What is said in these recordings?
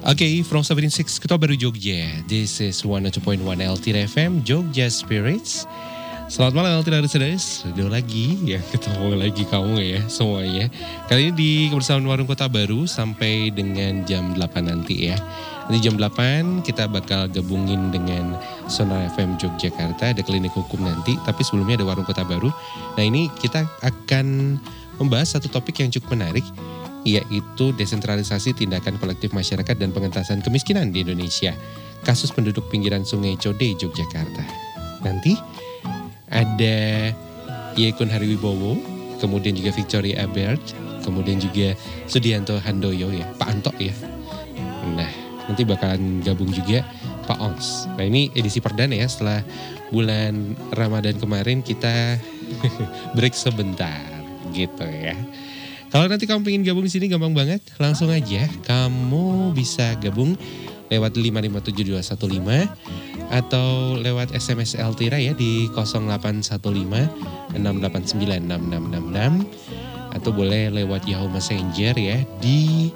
Okay, from 76 Kota Baru Jogja. This is 102.1 LTIRA FM Jogja Spirits. Selamat malam LTIRA listeners. Udah lagi ya, ketemu lagi kamu ya semuanya. Kali ini di kebersamaan Warung Kota Baru sampai dengan jam 8 nanti ya. Nanti jam 8 kita bakal gabungin dengan Sonar FM Yogyakarta. Ada klinik hukum nanti, tapi sebelumnya ada Warung Kota Baru. Nah ini kita akan membahas satu topik yang cukup menarik, yaitu desentralisasi tindakan kolektif masyarakat dan pengentasan kemiskinan di Indonesia. Kasus penduduk pinggiran Sungai Code, Yogyakarta. Nanti ada Yekun Hariwibowo, kemudian juga Victoria Abert, kemudian juga Sudianto Handoyo ya, Pak Anto ya. Nah, nanti bakalan gabung juga Pak Ons. Nah ini edisi perdana ya, setelah bulan Ramadan kemarin kita break sebentar gitu ya. Kalau nanti kamu pengen gabung di sini gampang banget, langsung aja kamu bisa gabung lewat 557215 atau lewat SMS LTIRA ya di 0815 689 6666 atau boleh lewat Yahoo Messenger ya di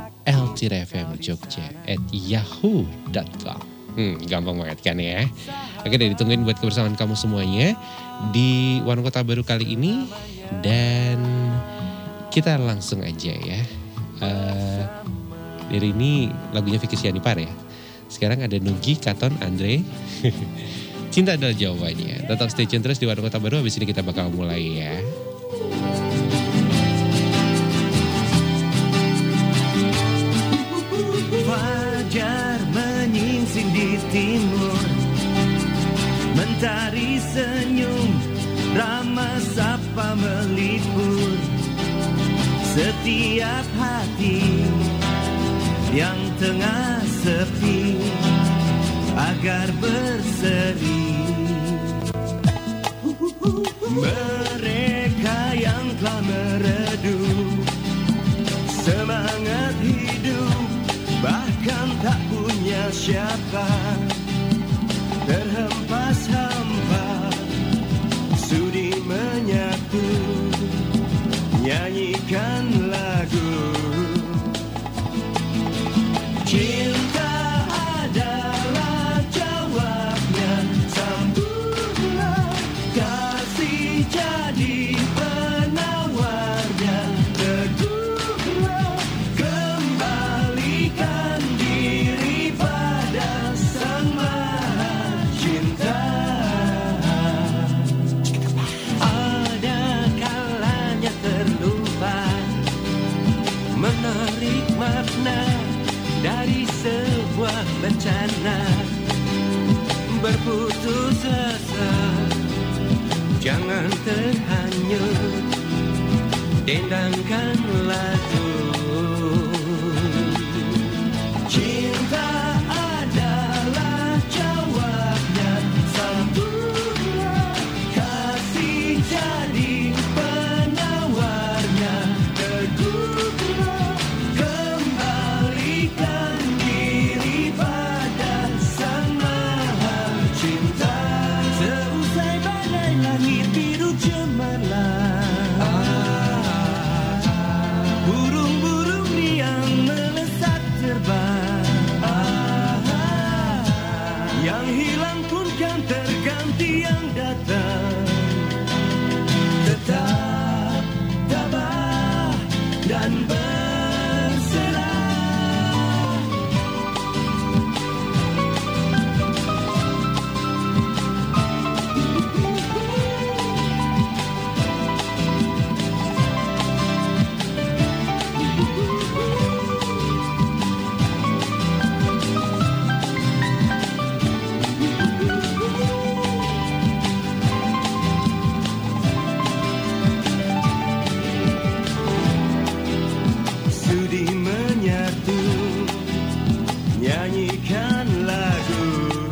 ltirafmjogja@yahoo.com. Gampang banget kan ya. Oke deh, ditungguin buat kebersamaan kamu semuanya di Warung Kota Baru kali ini. Dan kita langsung aja ya. Dari ini lagunya Vicky Sianipar ya. Sekarang ada Nugi, Katon, Andre. Cinta adalah jawabannya. Tetap stay tune terus di Warung Kota Baru. Habis ini kita bakal mulai ya. Fajar menyingsing di timur, mentari senyum, ramah sapa melipur setiap hati yang tengah sepi agar berseri. Mereka yang telah meredup semangat hidup, bahkan tak punya siapa, terhempas hampa, sudi menyatu, nyanyikan lagu. Cinta adalah jawabnya, sambutlah kasih jadi penawarnya, teguhlah kembalikan diri pada Sang Maha Cinta. Ada kalanya terlupa menarik makna dari sebuah bencana, berputus asa, jangan terhanyut, dendangkan lagu. Cinta adalah jawabnya, sambutlah kasih jadi penawarnya, teguhlah kembalikan diri pada Sang Maha Cinta. Seusai badai langit biru cemerlang, burung-burung riang melesat terbang, yang hilang pun kan terganti yang datang. Tetap tabah dan berserah. Sudi menyatu, nyanyikan lagu.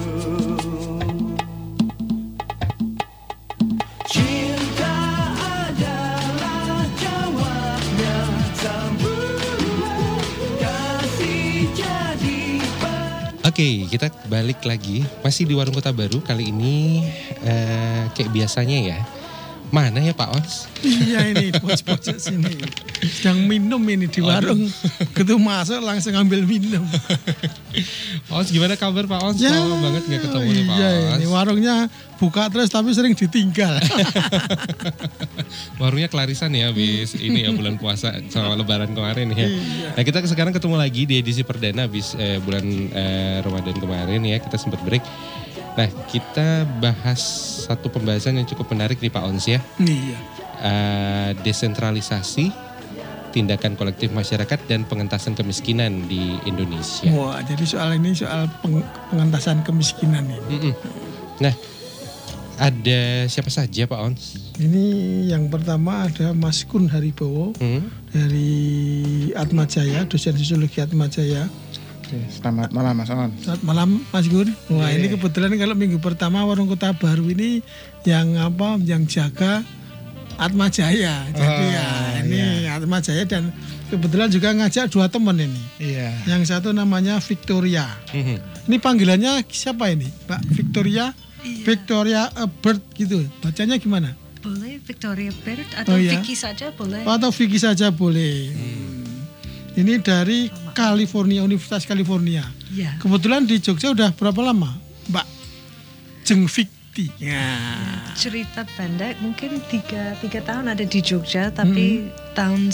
Cinta adalah jawabnya, sambutlah kasih jadi Oke, kita balik lagi. Masih di Warung Kota Baru. Kali ini kayak biasanya ya, Mana ya Pak Ons? Iya ini pojok sini. Sedang minum ini di warung. Begitu masuk langsung ambil minum. Pak Ons gimana kabar Pak Ons? Ya, Lama banget gak ketemu nih Pak iya, Ons. ini warungnya buka terus tapi sering ditinggal. Warungnya kelarisan ya habis ini ya bulan puasa sama lebaran kemarin ya. Nah kita sekarang ketemu lagi di edisi perdana habis bulan Ramadan kemarin ya. Kita sempat break. Nah kita bahas satu pembahasan yang cukup menarik nih Pak Ons ya. Iya. Desentralisasi, tindakan kolektif masyarakat dan pengentasan kemiskinan di Indonesia. Wah, jadi soal ini soal pengentasan kemiskinan ini. Nah, ada siapa saja Pak Ons? Ini yang pertama ada Mas Kun Haribowo dari Atmajaya, dosen sosiologi Atmajaya. Oke, selamat malam Mas On. Selamat malam Mas Gun. Wah, ini kebetulan kalau minggu pertama Warung Kota Baru ini yang jaga Atmajaya. Jadi ini Atmajaya dan kebetulan juga ngajak 2 teman ini. Iya. Yang satu namanya Victoria. Ini panggilannya siapa ini? Mbak Victoria? Iya. Victoria Bird gitu. Bacanya gimana? Boleh Victoria Bird atau Vicky saja boleh. Atau Vicky saja boleh. Ini dari California, Universitas California. Ya. Kebetulan di Jogja udah berapa lama, Mbak Jeng Fikti? Ya. Cerita pendek mungkin 3 tahun ada di Jogja tapi tahun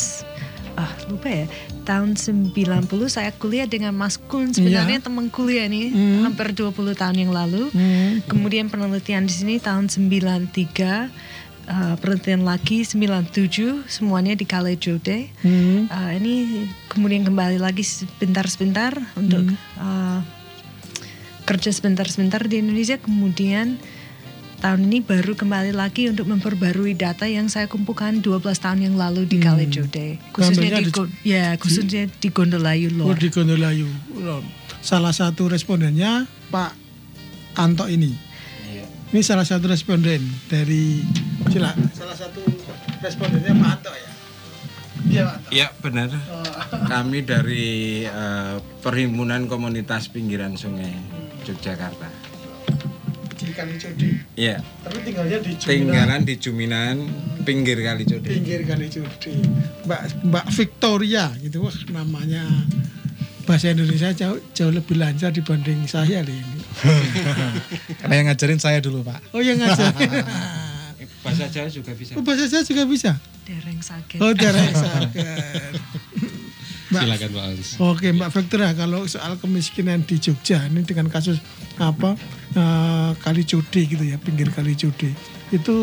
tahun 90 saya kuliah dengan Mas Kun, sebenarnya teman kuliah nih hampir 20 tahun yang lalu. Kemudian penelitian di sini tahun 93. Penelitian lagi 97, semuanya di Kalijodo. Ini kemudian kembali lagi sebentar untuk kerja sebentar di Indonesia. Kemudian tahun ini baru kembali lagi untuk memperbarui data yang saya kumpulkan 12 tahun yang lalu di Kalijodo. Khususnya di Gondolayu Lor. Di Gondolayu. Salah satu respondennya Pak Anto ini. Ini salah satu responden dari salah satu respondennya Pak Anto ya. Iya Pak Anto. Iya benar. Kami dari Perhimpunan Komunitas Pinggiran Sungai Yogyakarta. Di Kalijodo. Iya. Tapi tinggalnya di Juminan. Tinggalan di Juminan, pinggir Kalijodo. Pinggir Kalijodo. Mbak Victoria gitu, wah namanya bahasa Indonesia jauh lebih lancar dibanding saya ini. Karena yang ngajarin saya dulu Pak. Oh yang ngajarin. Bahasa Jawa juga bisa. Oh bahasa Jawa juga bisa. Dereng sakit. Oh dereng sakit. Silakan Pak Ons. Oke Mbak Victoria, kalau soal kemiskinan di Jogja ini dengan kasus Kalijodo gitu ya, pinggir Kalijodo itu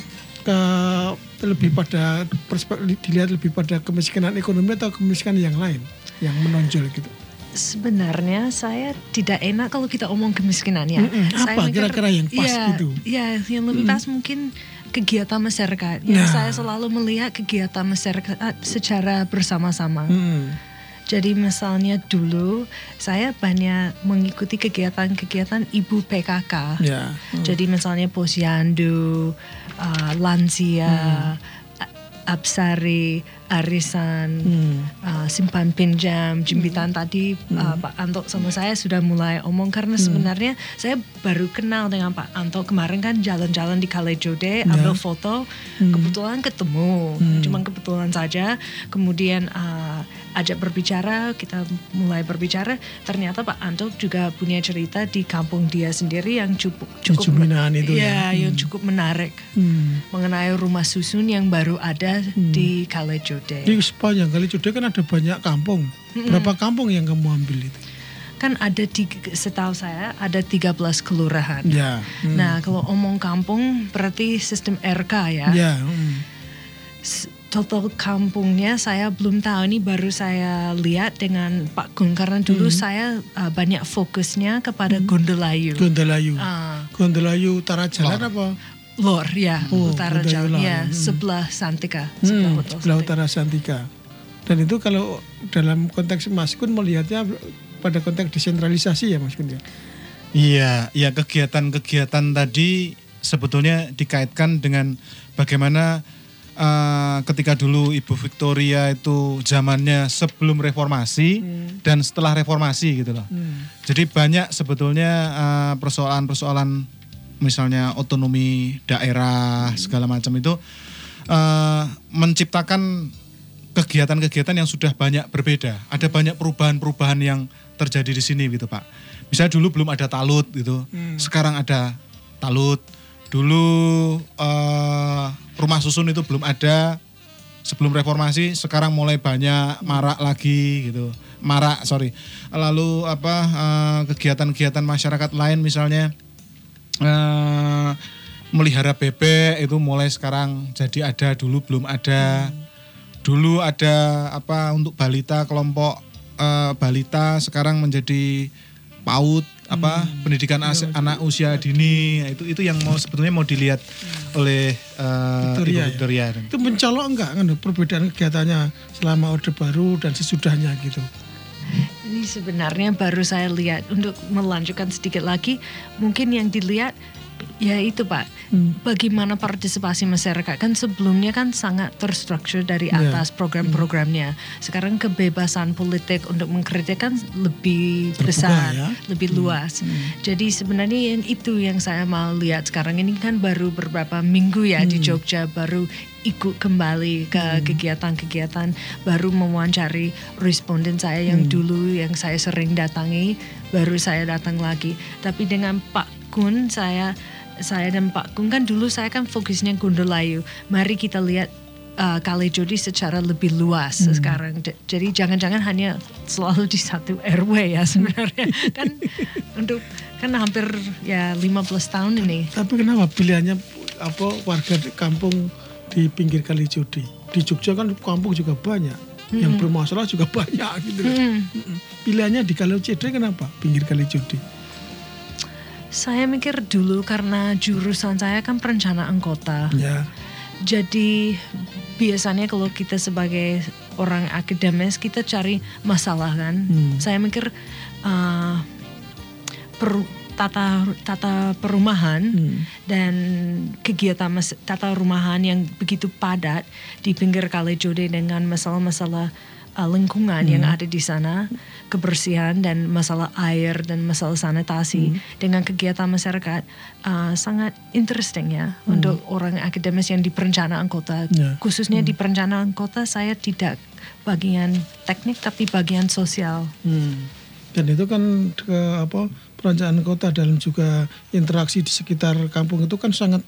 lebih pada dilihat lebih pada kemiskinan ekonomi atau kemiskinan yang lain yang menonjol gitu. Sebenarnya saya tidak enak kalau kita omong kemiskinan ya. Apa kira-kira yang pas gitu? Ya, yang lebih pas mungkin kegiatan masyarakat. Yang saya selalu melihat kegiatan masyarakat secara bersama-sama. Jadi misalnya dulu saya banyak mengikuti kegiatan-kegiatan ibu PKK. Jadi misalnya posyandu, lansia, Absari, arisan, simpan pinjam, jembitan tadi Pak Anto sama saya sudah mulai omong karena sebenarnya saya baru kenal dengan Pak Anto kemarin kan jalan-jalan di Kalijodo, ambil foto, kebetulan ketemu, cuman kebetulan saja, kemudian ajak berbicara, kita mulai berbicara, ternyata Pak Anto juga punya cerita di kampung dia sendiri yang cukup Juminan itu yang cukup menarik mengenai rumah susun yang baru ada di Kalijodo. Di sepanjang Kalijodo kan ada banyak kampung. Berapa kampung yang kamu ambil itu? Kan ada setahu saya ada 13 kelurahan. Nah kalau omong kampung berarti sistem RK ya. Total kampungnya saya belum tahu, ini baru saya lihat dengan Pak Gun karena dulu saya banyak fokusnya kepada Gondolayu. Gondolayu utara jalan apa? Lor ya, utara jalan ya, sebelah Santika, sebelah utara Santika. Dan itu kalau dalam konteks Mas Kun melihatnya pada konteks desentralisasi ya Mas Kun ya? Iya, kegiatan-kegiatan tadi sebetulnya dikaitkan dengan bagaimana ketika dulu Ibu Victoria itu zamannya sebelum reformasi dan setelah reformasi gitu loh. Jadi banyak sebetulnya persoalan-persoalan misalnya otonomi daerah segala macam itu menciptakan kegiatan-kegiatan yang sudah banyak berbeda. Ada banyak perubahan-perubahan yang terjadi di sini gitu Pak. Misalnya dulu belum ada talut gitu, sekarang ada talut. Dulu rumah susun itu belum ada sebelum reformasi, sekarang mulai banyak marak lagi gitu. Lalu kegiatan-kegiatan masyarakat lain misalnya melihara bebek itu mulai sekarang jadi ada, dulu belum ada. Dulu ada untuk balita, kelompok balita, sekarang menjadi PAUD, pendidikan anak usia dini. Itu yang sebetulnya mau dilihat oleh Victoria. Itu mencolok enggak kan perbedaan kegiatannya selama Orde Baru dan sesudahnya gitu? Ini sebenarnya baru saya lihat. Untuk melanjutkan sedikit lagi, mungkin yang dilihat ya itu Pak, bagaimana partisipasi masyarakat. Kan sebelumnya kan sangat terstruktur dari atas program-programnya. Sekarang kebebasan politik untuk mengkritik kan lebih terbuka, besar, ya? lebih luas. Jadi sebenarnya itu yang saya mau lihat sekarang ini kan baru beberapa minggu ya di Jogja, baru ikut kembali ke kegiatan-kegiatan, baru mewawancari responden saya yang dulu yang saya sering datangi, baru saya datang lagi. Tapi dengan Pak Kun, saya dan Pak Kun kan dulu saya kan fokusnya Gondolayu. Mari kita lihat Kalijodo secara lebih luas sekarang. Jadi jangan-jangan hanya selalu di satu RW ya sebenarnya. kan hampir ya 15 tahun ini. Tapi kenapa pilihannya warga kampung di pinggir Kalijodo? Di Jogja kan kampung juga banyak. Yang bermasalah juga banyak gitu. Pilihannya di Kalijodo kenapa? Pinggir Kalijodo. Saya mikir dulu karena jurusan saya kan perencanaan kota. Ya. Jadi biasanya kalau kita sebagai orang akademis kita cari masalah kan. Saya mikir tata perumahan dan kegiatan tata rumahan yang begitu padat di pinggir Kalijodo dengan masalah-masalah lingkungan yang ada di sana, kebersihan dan masalah air dan masalah sanitasi dengan kegiatan masyarakat sangat interesting ya untuk orang akademis yang di perencanaan kota. Khususnya di perencanaan kota saya tidak bagian teknik tapi bagian sosial. Dan itu kan perencanaan kota dalam juga interaksi di sekitar kampung itu kan sangat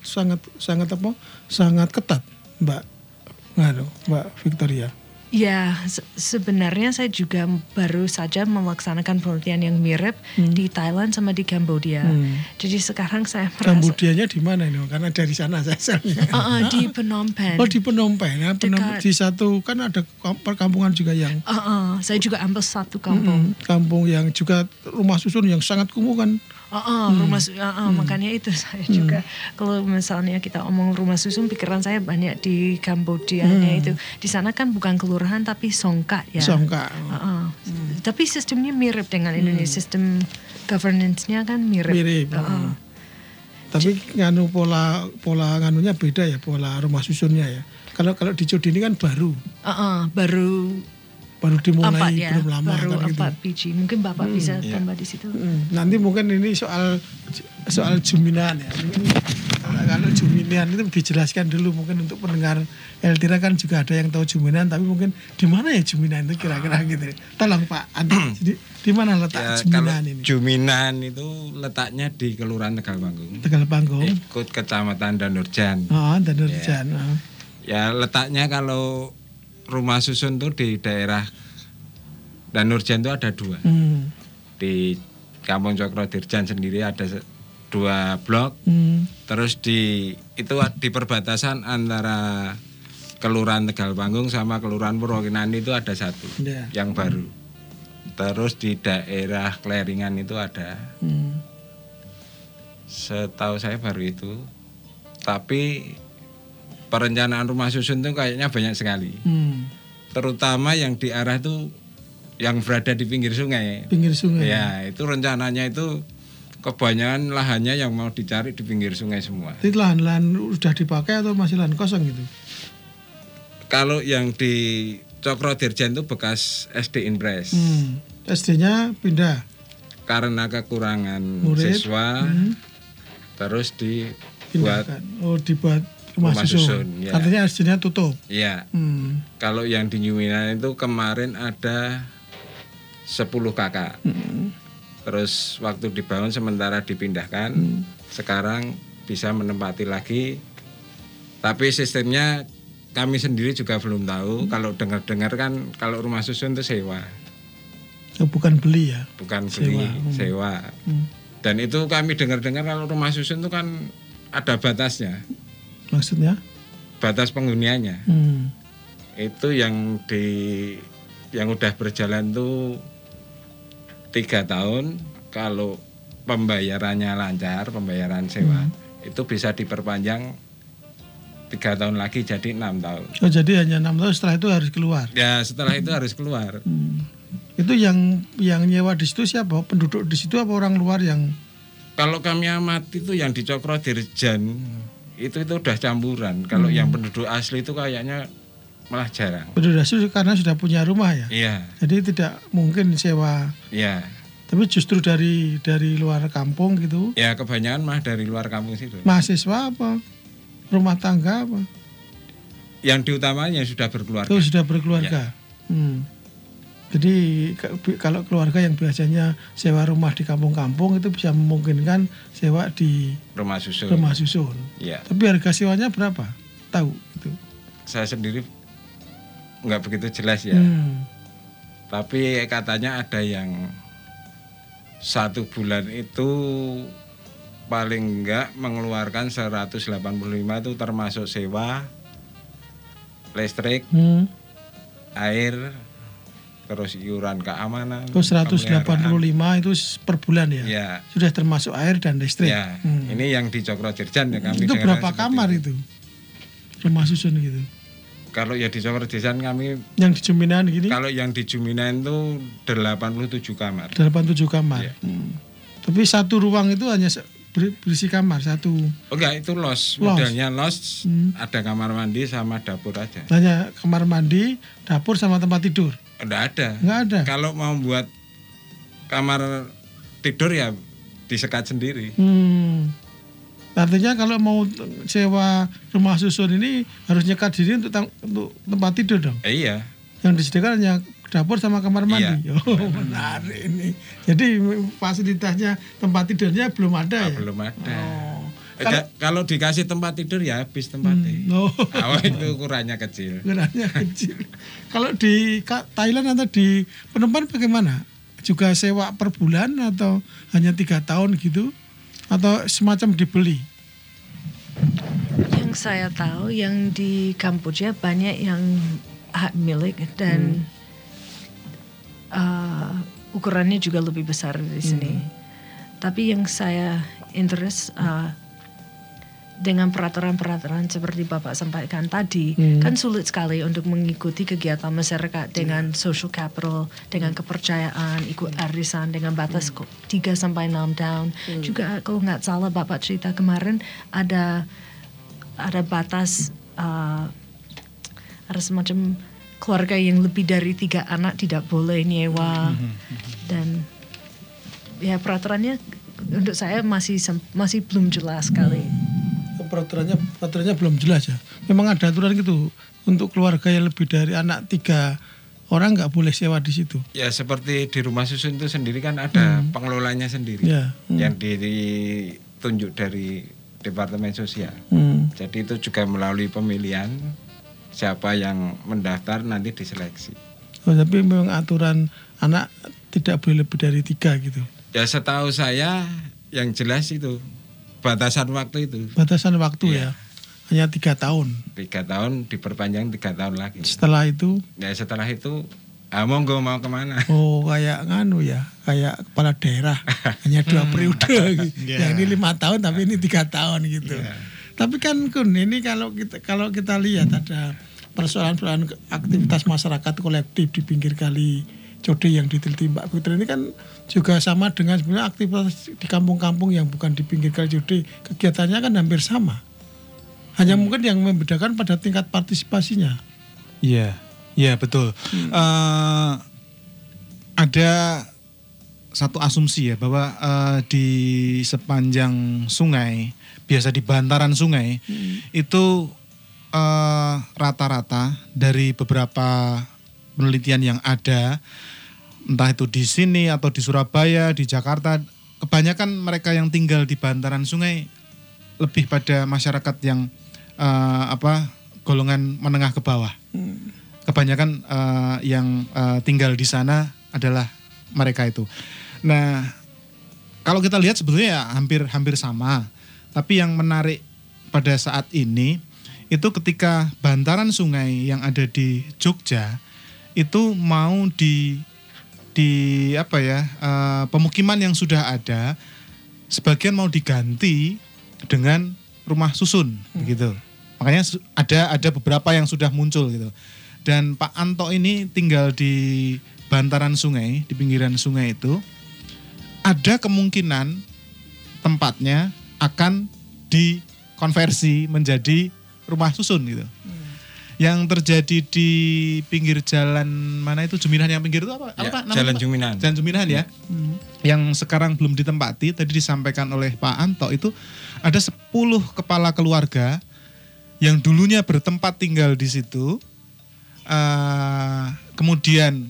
ketat, Mbak Victoria. Ya, sebenarnya saya juga baru saja melaksanakan penelitian yang mirip di Thailand sama di Kambodia. Jadi sekarang saya merasa... Kambodianya di mana ini? Karena dari sana saya di Phnom Penh. Oh, di Phnom Penh. Ya. Di satu kan ada perkampungan juga yang... saya juga ambil satu kampung. Kampung yang juga rumah susun yang sangat kumuh kan. Makanya itu saya juga kalau misalnya kita omong rumah susun, pikiran saya banyak di Kambodianya itu. Di sana kan bukan kelurahan tapi songkat ya. Songkat. Tapi sistemnya mirip dengan Indonesia, sistem governance-nya kan mirip. Tapi pola nganunya beda ya, pola rumah susunnya ya. Kalau di Jodi ini kan baru dimulai, belum lama baru kan gitu. 4 biji. Mungkin Bapak bisa tambah di situ. Nanti mungkin ini soal Juminan ya. Kalau Juminan itu dijelaskan dulu mungkin untuk pendengar Eltira kan juga ada yang tahu Juminan, tapi mungkin di mana ya Juminan itu kira-kira gitu. Tolong Pak Andi, di mana letak Juminan ini? Juminan itu letaknya di Kelurahan Tegal Panggung. Ikut Kecamatan Danurjan. Danurjan. Ya letaknya kalau rumah susun tuh di daerah Danurjan itu ada 2. Di Kampung Cokrodirjan sendiri ada 2 blok. Terus di perbatasan antara Kelurahan Tegal Panggung sama Kelurahan Purwokinani itu ada 1 yang baru. Terus di daerah Kleringan itu ada. Setahu saya baru itu. Tapi perencanaan rumah susun itu kayaknya banyak sekali. Terutama yang di arah itu yang berada di pinggir sungai. Ya, itu rencananya itu kebanyakan lahannya yang mau dicari di pinggir sungai semua. Itu lahan-lahan udah dipakai atau masih lahan kosong gitu? Kalau yang di Cokrodirjan itu bekas SD Inpres. SD-nya pindah? Karena kekurangan murid, siswa, terus dibuat dibuat rumah susun. Ya. Artinya SDN-nya tutup. Iya. Kalau yang di New Milan itu kemarin ada 10 kakak. Terus waktu dibangun sementara dipindahkan, sekarang bisa menempati lagi. Tapi sistemnya kami sendiri juga belum tahu. Kalau dengar-dengar kan kalau rumah susun itu sewa. Bukan beli ya? Bukan beli, sewa. Dan itu kami dengar-dengar kalau rumah susun itu kan ada batasnya. Maksudnya? Batas penghuniannya. Itu yang udah berjalan tuh 3 tahun. Kalau pembayarannya lancar, pembayaran sewa, itu bisa diperpanjang 3 tahun lagi jadi 6 tahun. Oh, jadi hanya 6 tahun, setelah itu harus keluar? Ya, setelah itu harus keluar. Itu yang nyewa di situ siapa? Penduduk di situ apa orang luar yang? Kalau kami amati itu yang di Cokro Dirjan itu udah campuran. Kalau yang penduduk asli itu kayaknya malah jarang. Penduduk asli karena sudah punya rumah ya? Iya. Jadi tidak mungkin sewa. Iya. Tapi justru dari luar kampung gitu? Ya kebanyakan mah dari luar kampung situ. Mahasiswa apa? Rumah tangga apa? Yang diutamanya sudah berkeluarga. Itu sudah berkeluarga. Ya. Jadi kalau keluarga yang biasanya sewa rumah di kampung-kampung itu bisa memungkinkan sewa di rumah susun. Rumah susun. Ya. Tapi harga sewanya berapa? Tahu itu? Saya sendiri nggak begitu jelas ya. Tapi katanya ada yang 1 bulan itu paling enggak mengeluarkan 185 itu termasuk sewa, listrik, air, terus iuran keamanan. Terus 185 itu per bulan ya? Ya. Sudah termasuk air dan listrik. Ya. Ini yang di Cokro Dirjan ya kami. Itu berapa kamar itu? Rumah susun gitu. Kalau ya di Cokro Dirjan kami yang di Juminan gini? Kalau yang di Juminan itu 87 kamar. 87 kamar. Ya. Tapi satu ruang itu hanya berisi kamar satu. Oh enggak, itu los. Modelnya los. Ada kamar mandi sama dapur aja. Hanya kamar mandi, dapur sama tempat tidur. Enggak ada. Enggak ada. Kalau mau buat kamar tidur ya disekat sendiri. Artinya kalau mau sewa rumah susun ini harus nyekat diri untuk tempat tidur dong? Iya. Yang disediakan hanya dapur sama kamar mandi. Iya. Oh, menarik ini. Jadi fasilitasnya tempat tidurnya belum ada ya? Belum ada. Oh. Kalau dikasih tempat tidur ya habis tempatnya. Itu ukurannya kecil. Ukurannya kecil. Kalau di Thailand atau di Phnom Penh bagaimana? Juga sewa per bulan atau hanya 3 tahun gitu? Atau semacam dibeli? Yang saya tahu yang di Kamboja banyak yang hak milik dan ukurannya juga lebih besar dari sini. Tapi yang saya interest dengan peraturan-peraturan seperti Bapak sampaikan tadi, kan sulit sekali untuk mengikuti kegiatan masyarakat dengan social capital, dengan kepercayaan, ikut arisan dengan batas 3-6 tahun. Juga kalau nggak salah Bapak cerita kemarin ada batas, ada semacam keluarga yang lebih dari 3 anak tidak boleh nyewa. Dan ya peraturannya untuk saya masih belum jelas sekali. Peraturannya belum jelas ya. Memang ada aturan gitu untuk keluarga yang lebih dari anak 3 orang nggak boleh sewa di situ. Ya seperti di rumah susun itu sendiri kan ada pengelolanya sendiri yang ditunjuk dari Departemen Sosial. Jadi itu juga melalui pemilihan siapa yang mendaftar nanti diseleksi. Oh, tapi memang aturan anak tidak boleh lebih dari 3 gitu. Ya setahu saya yang jelas itu batasan waktu itu. Batasan waktu ya. Hanya 3 tahun. 3 tahun diperpanjang 3 tahun lagi. Setelah itu? Ya setelah itu, monggo mau kemana? Oh kayak nganu ya, kayak kepala daerah hanya 2 periode. Gitu. Ya ini 5 tahun tapi ini 3 tahun gitu. Tapi kan Kun, ini kalau kita lihat ada persoalan-persoalan aktivitas masyarakat kolektif di pinggir kali Code yang diteliti Mbak Fitri ini kan juga sama dengan sebenarnya aktivitas di kampung-kampung yang bukan di pinggir kali Code, kegiatannya kan hampir sama. Hanya mungkin yang membedakan pada tingkat partisipasinya. Iya, betul. Ada satu asumsi ya bahwa di sepanjang sungai, biasa di bantaran sungai itu rata-rata dari beberapa penelitian yang ada, entah itu di sini atau di Surabaya, di Jakarta, kebanyakan mereka yang tinggal di bantaran sungai lebih pada masyarakat yang golongan menengah ke bawah. Kebanyakan yang tinggal di sana adalah mereka itu. Nah, kalau kita lihat sebetulnya ya hampir sama. Tapi yang menarik pada saat ini itu ketika bantaran sungai yang ada di Jogja itu mau pemukiman yang sudah ada sebagian mau diganti dengan rumah susun gitu. Makanya ada beberapa yang sudah muncul gitu. Dan Pak Anto ini tinggal di bantaran sungai, di pinggiran sungai itu, ada kemungkinan tempatnya akan dikonversi menjadi rumah susun gitu. Yang terjadi di pinggir jalan mana itu, Juminahan yang pinggir itu apa Pak? Jalan Juminahan. Jalan Juminahan ya. Yang sekarang belum ditempati, tadi disampaikan oleh Pak Anto itu ada 10 kepala keluarga yang dulunya bertempat tinggal di situ. Kemudian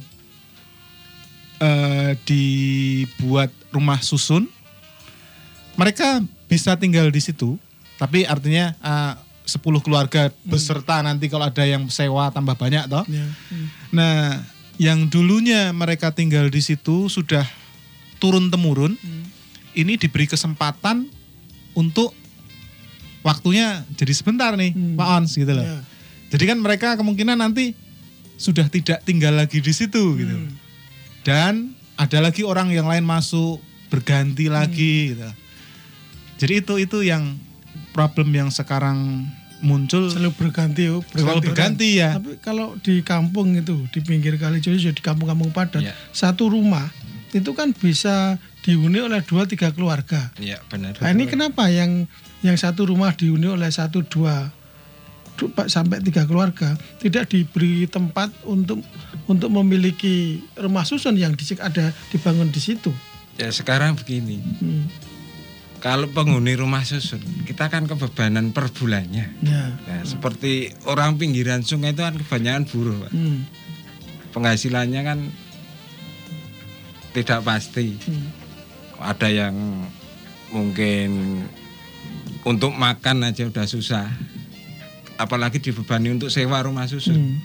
dibuat rumah susun, mereka bisa tinggal di situ, tapi artinya 10 keluarga beserta nanti kalau ada yang sewa tambah banyak toh. Nah, yang dulunya mereka tinggal di situ sudah turun temurun, ini diberi kesempatan untuk waktunya jadi sebentar nih, Pak Ons gitu loh. Jadi kan mereka kemungkinan nanti sudah tidak tinggal lagi di situ gitu. Dan ada lagi orang yang lain masuk berganti lagi gitu. Jadi itu yang problem yang sekarang muncul. Selalu berganti ya. Tapi kalau di kampung itu, di pinggir kali Joyo, di kampung-kampung padat, satu rumah itu kan bisa dihuni oleh 2-3 keluarga. Iya, benar. Nah, ini kenapa yang satu rumah dihuni oleh 1-2 sampai 3 keluarga tidak diberi tempat untuk memiliki rumah susun yang ada dibangun di situ? Ya sekarang begini. Kalau penghuni rumah susun, kita kan kebebanan per bulannya. Seperti orang pinggiran sungai itu kan kebanyakan buruh, Pak. Penghasilannya kan tidak pasti. Ada yang mungkin untuk makan aja udah susah, apalagi dibebani untuk sewa rumah susun.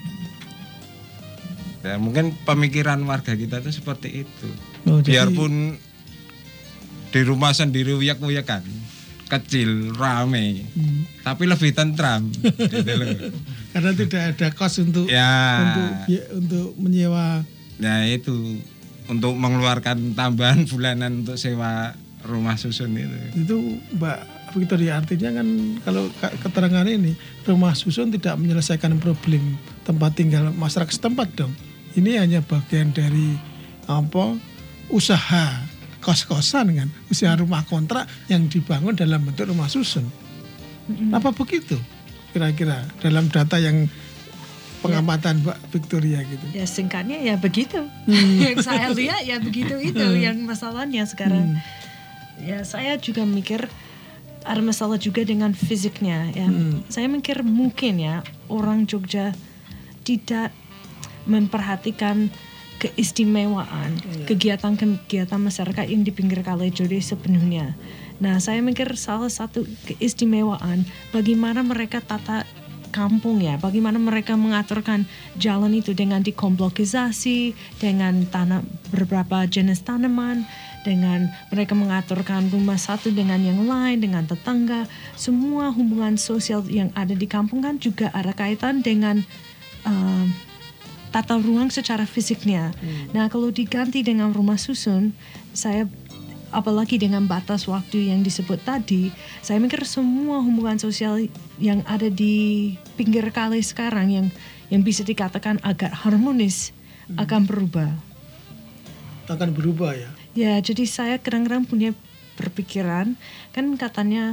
Ya, mungkin pemikiran warga kita itu seperti itu. Biarpun di rumah sendiri uyak-uyakan, kecil, rame, tapi lebih tentram. Gitu loh. Karena tidak ada kos untuk menyewa. Nah itu, untuk mengeluarkan tambahan bulanan untuk sewa rumah susun itu. Itu Mbak Victoria, artinya kan kalau keterangan ini, rumah susun tidak menyelesaikan problem tempat tinggal masyarakat setempat dong. Ini hanya bagian dari usaha kos-kosan kan, usaha rumah kontrak yang dibangun dalam bentuk rumah susun. Apa begitu kira-kira dalam data yang pengamatan Mbak Victoria gitu? Ya singkatnya ya begitu. Yang saya lihat ya begitu itu yang masalahnya sekarang. Ya saya juga mikir ada masalah juga dengan fisiknya ya. Saya mikir mungkin ya orang Jogja tidak memperhatikan keistimewaan kegiatan-kegiatan masyarakat yang di pinggir Kali Jodi sepenuhnya. Nah, saya mikir salah satu keistimewaan bagaimana mereka tata kampung ya, bagaimana mereka mengaturkan jalan itu dengan dikomplokisasi, dengan beberapa jenis tanaman, dengan mereka mengaturkan rumah satu dengan yang lain, dengan tetangga. Semua hubungan sosial yang ada di kampung kan juga ada kaitan dengan tata ruang secara fisiknya. Nah, kalau diganti dengan rumah susun, saya apalagi dengan batas waktu yang disebut tadi, saya mikir semua hubungan sosial yang ada di pinggir kali sekarang yang bisa dikatakan agak harmonis akan berubah. Akan berubah ya? Ya, jadi saya kadang-kadang punya berpikiran, kan katanya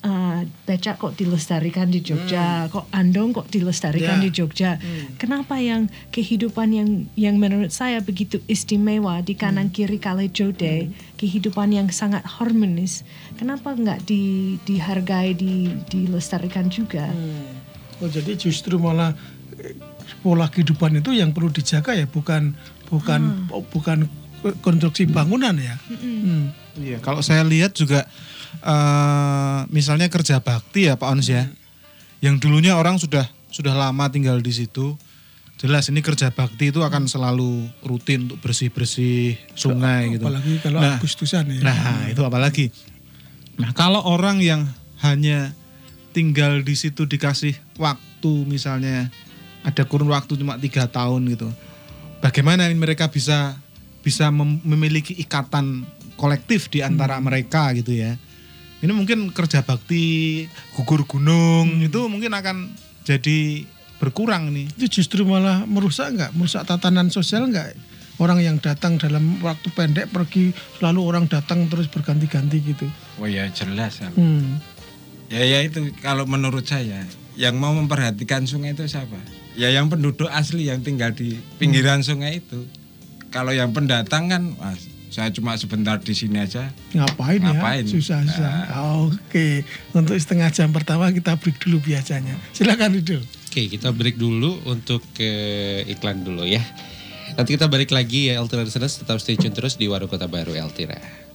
becak kok dilestarikan di Jogja, kok andong kok dilestarikan di Jogja. Kenapa yang kehidupan yang menurut saya begitu istimewa di kanan kiri Kali Jode, kehidupan yang sangat harmonis, kenapa nggak dihargai, dilestarikan juga? Oh, jadi justru malah pola kehidupan itu yang perlu dijaga ya, bukan konstruksi bangunan ya. Iya, kalau saya lihat juga misalnya kerja bakti ya Pak Ons ya, yang dulunya orang sudah lama tinggal di situ, jelas ini kerja bakti itu akan selalu rutin untuk bersih sungai gitu. Apalagi kalau Agustusan ya. Nah itu apalagi. Nah kalau orang yang hanya tinggal di situ dikasih waktu, misalnya ada kurun waktu cuma 3 tahun gitu, bagaimana mereka bisa memiliki ikatan kolektif di antara mereka gitu ya. Ini mungkin kerja bakti, gugur gunung itu mungkin akan jadi berkurang nih. Itu justru malah merusak tatanan sosial nggak? Orang yang datang dalam waktu pendek pergi, selalu orang datang terus berganti-ganti gitu. Oh ya jelas. Ya itu kalau menurut saya yang mau memperhatikan sungai itu siapa? Ya yang penduduk asli yang tinggal di pinggiran sungai itu. Kalau yang pendatang kan, saya cuma sebentar di sini aja. Ngapain? Ya? Susah. Oke, untuk setengah jam pertama kita break dulu biasanya. Silakan Rido. Oke, kita break dulu untuk ke iklan dulu ya. Nanti kita balik lagi ya Eltira listeners, tetap stay tune terus di Warung Kota Baru Eltira.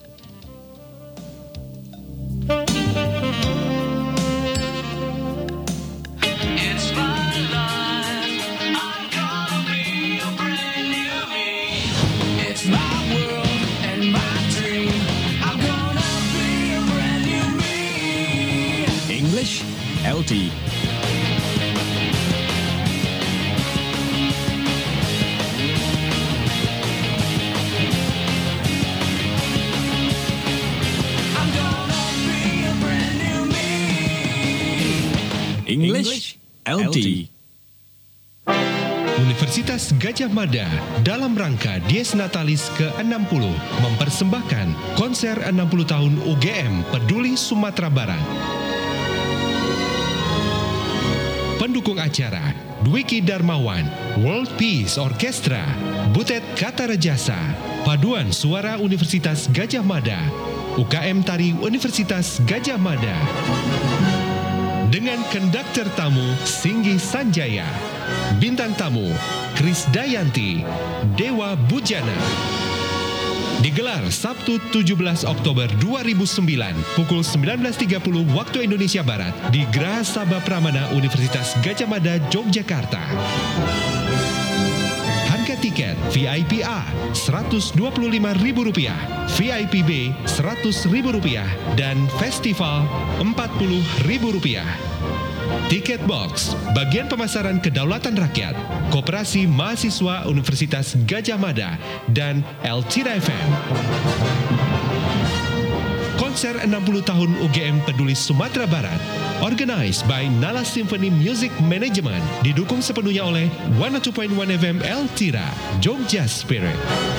LT. English LT. Universitas Gadjah Mada dalam rangka Dies Natalis ke-60 mempersembahkan konser 60 tahun UGM Peduli Sumatera Barat. Pendukung acara Dwiki Darmawan, World Peace Orchestra, Butet Katarajasa, Paduan Suara Universitas Gadjah Mada, UKM Tari Universitas Gadjah Mada. Dengan konduktor tamu Singgi Sanjaya, bintang tamu Kris Dayanti, Dewa Bujana. Digelar Sabtu 17 Oktober 2009 pukul 19.30 waktu Indonesia Barat di Geraha Sabah Pramana Universitas Gadjah Mada, Yogyakarta. Harga tiket VIP A Rp125.000, VIP B Rp100.000 dan Festival Rp40.000. Tiket Box, bagian pemasaran kedaulatan rakyat, Koperasi Mahasiswa Universitas Gadjah Mada, dan Eltira FM. Konser 60 tahun UGM Peduli Sumatera Barat, organized by Nala Symphony Music Management, didukung sepenuhnya oleh 102.1 FM Eltira, Jogja Spirit.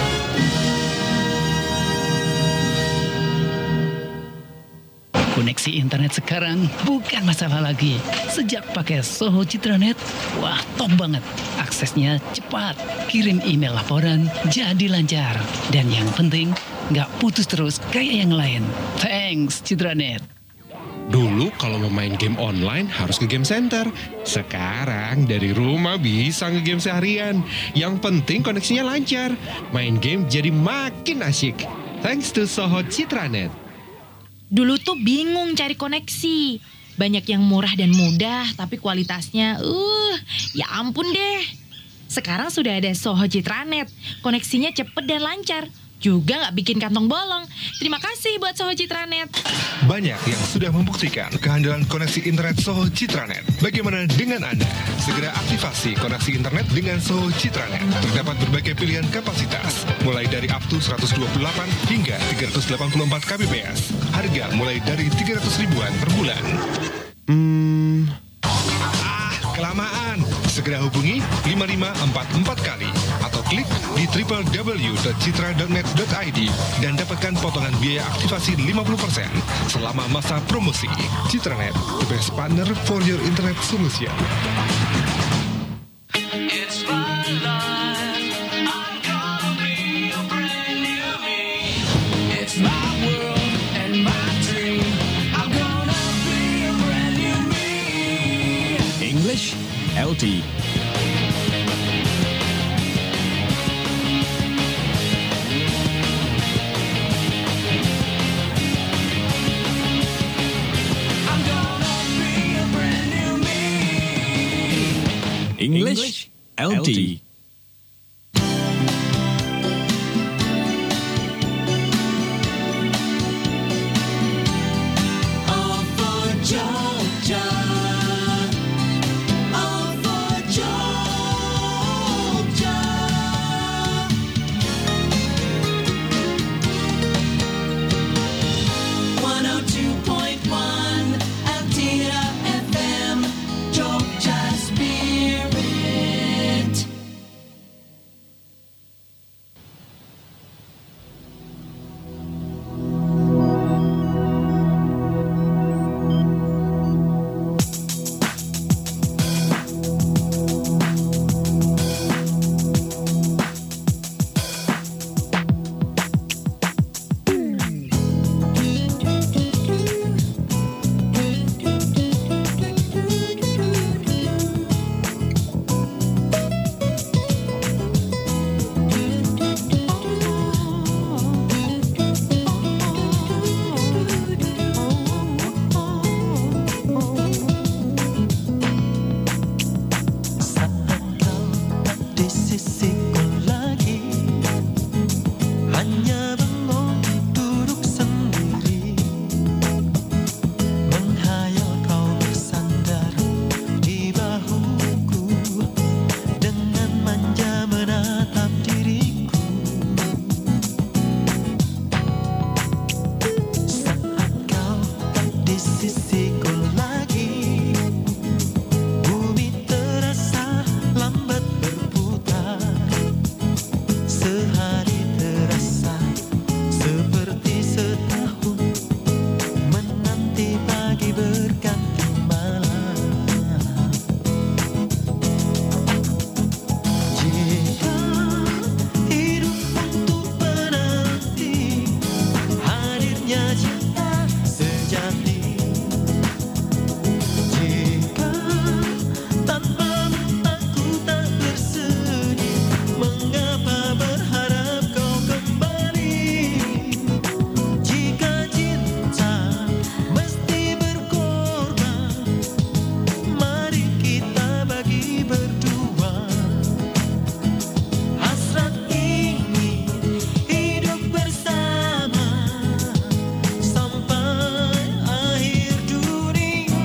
Koneksi internet sekarang bukan masalah lagi. Sejak pakai Soho Citranet, wah top banget. Aksesnya cepat, kirim email laporan, jadi lancar. Dan yang penting, nggak putus terus kayak yang lain. Thanks Citranet. Dulu kalau mau main game online harus ke game center. Sekarang dari rumah bisa nge-game seharian. Yang penting koneksinya lancar. Main game jadi makin asyik. Thanks to Soho Citranet. Dulu tuh bingung cari koneksi. Banyak yang murah dan mudah, tapi kualitasnya, ya ampun deh. Sekarang sudah ada Soho Citranet. Koneksinya cepet dan lancar. Juga nggak bikin kantong bolong. Terima kasih buat Soho Citranet. Banyak yang sudah membuktikan kehandalan koneksi internet Soho Citranet. Bagaimana dengan Anda? Segera aktifasi koneksi internet dengan Soho Citranet. Terdapat berbagai pilihan kapasitas, mulai dari up to 128 hingga 384 kbps. Harga mulai dari 300 ribuan per bulan. Kelamaan. Segera hubungi 5544 kali atau klik di www.citra.net.id dan dapatkan potongan biaya aktivasi 50% selama masa promosi. Citranet, the best partner for your internet solution. It's my life. I'm gonna be a brand new me. It's my world and my dream. I'm gonna be a brand new me. English LT. I'm gonna be a brand new me. English LT. All for Georgia. All for Georgia. 102.1 Altira FM, Georgia Spirit. Di sisiku lagi, hanya bengong duduk sendiri, menghayal kau bersandar di bahuku, dengan manja menatap diriku. Saat kau di sisiku lagi, bumi terasa lambat berputar, sehari terasa seperti setahun, menanti pagi berganti malam. Jika hidup untuk menanti hadirnya cinta sejati, jika tanpamu aku tak bersedih, mengapa berharap kau kembali? Jika cinta mesti berkorban, mari kita bagi berdua. Hasrat ingin hidup bersama sampai akhir dunia.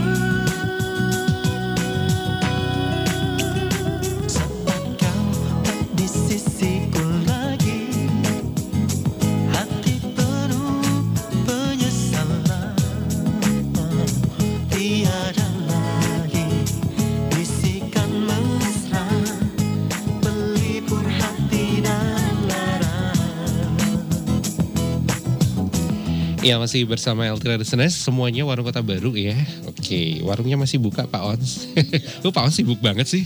Saat kau tak di sisiku lagi, hati penuh penyesalan. Tiada lagi bisikan mesra, melipur hati dan lara. Ya, masih bersama LT Listeners, semuanya Warung Kota Baru ya. Oke, warungnya masih buka Pak Ons. Lu Pak Ons sibuk banget sih.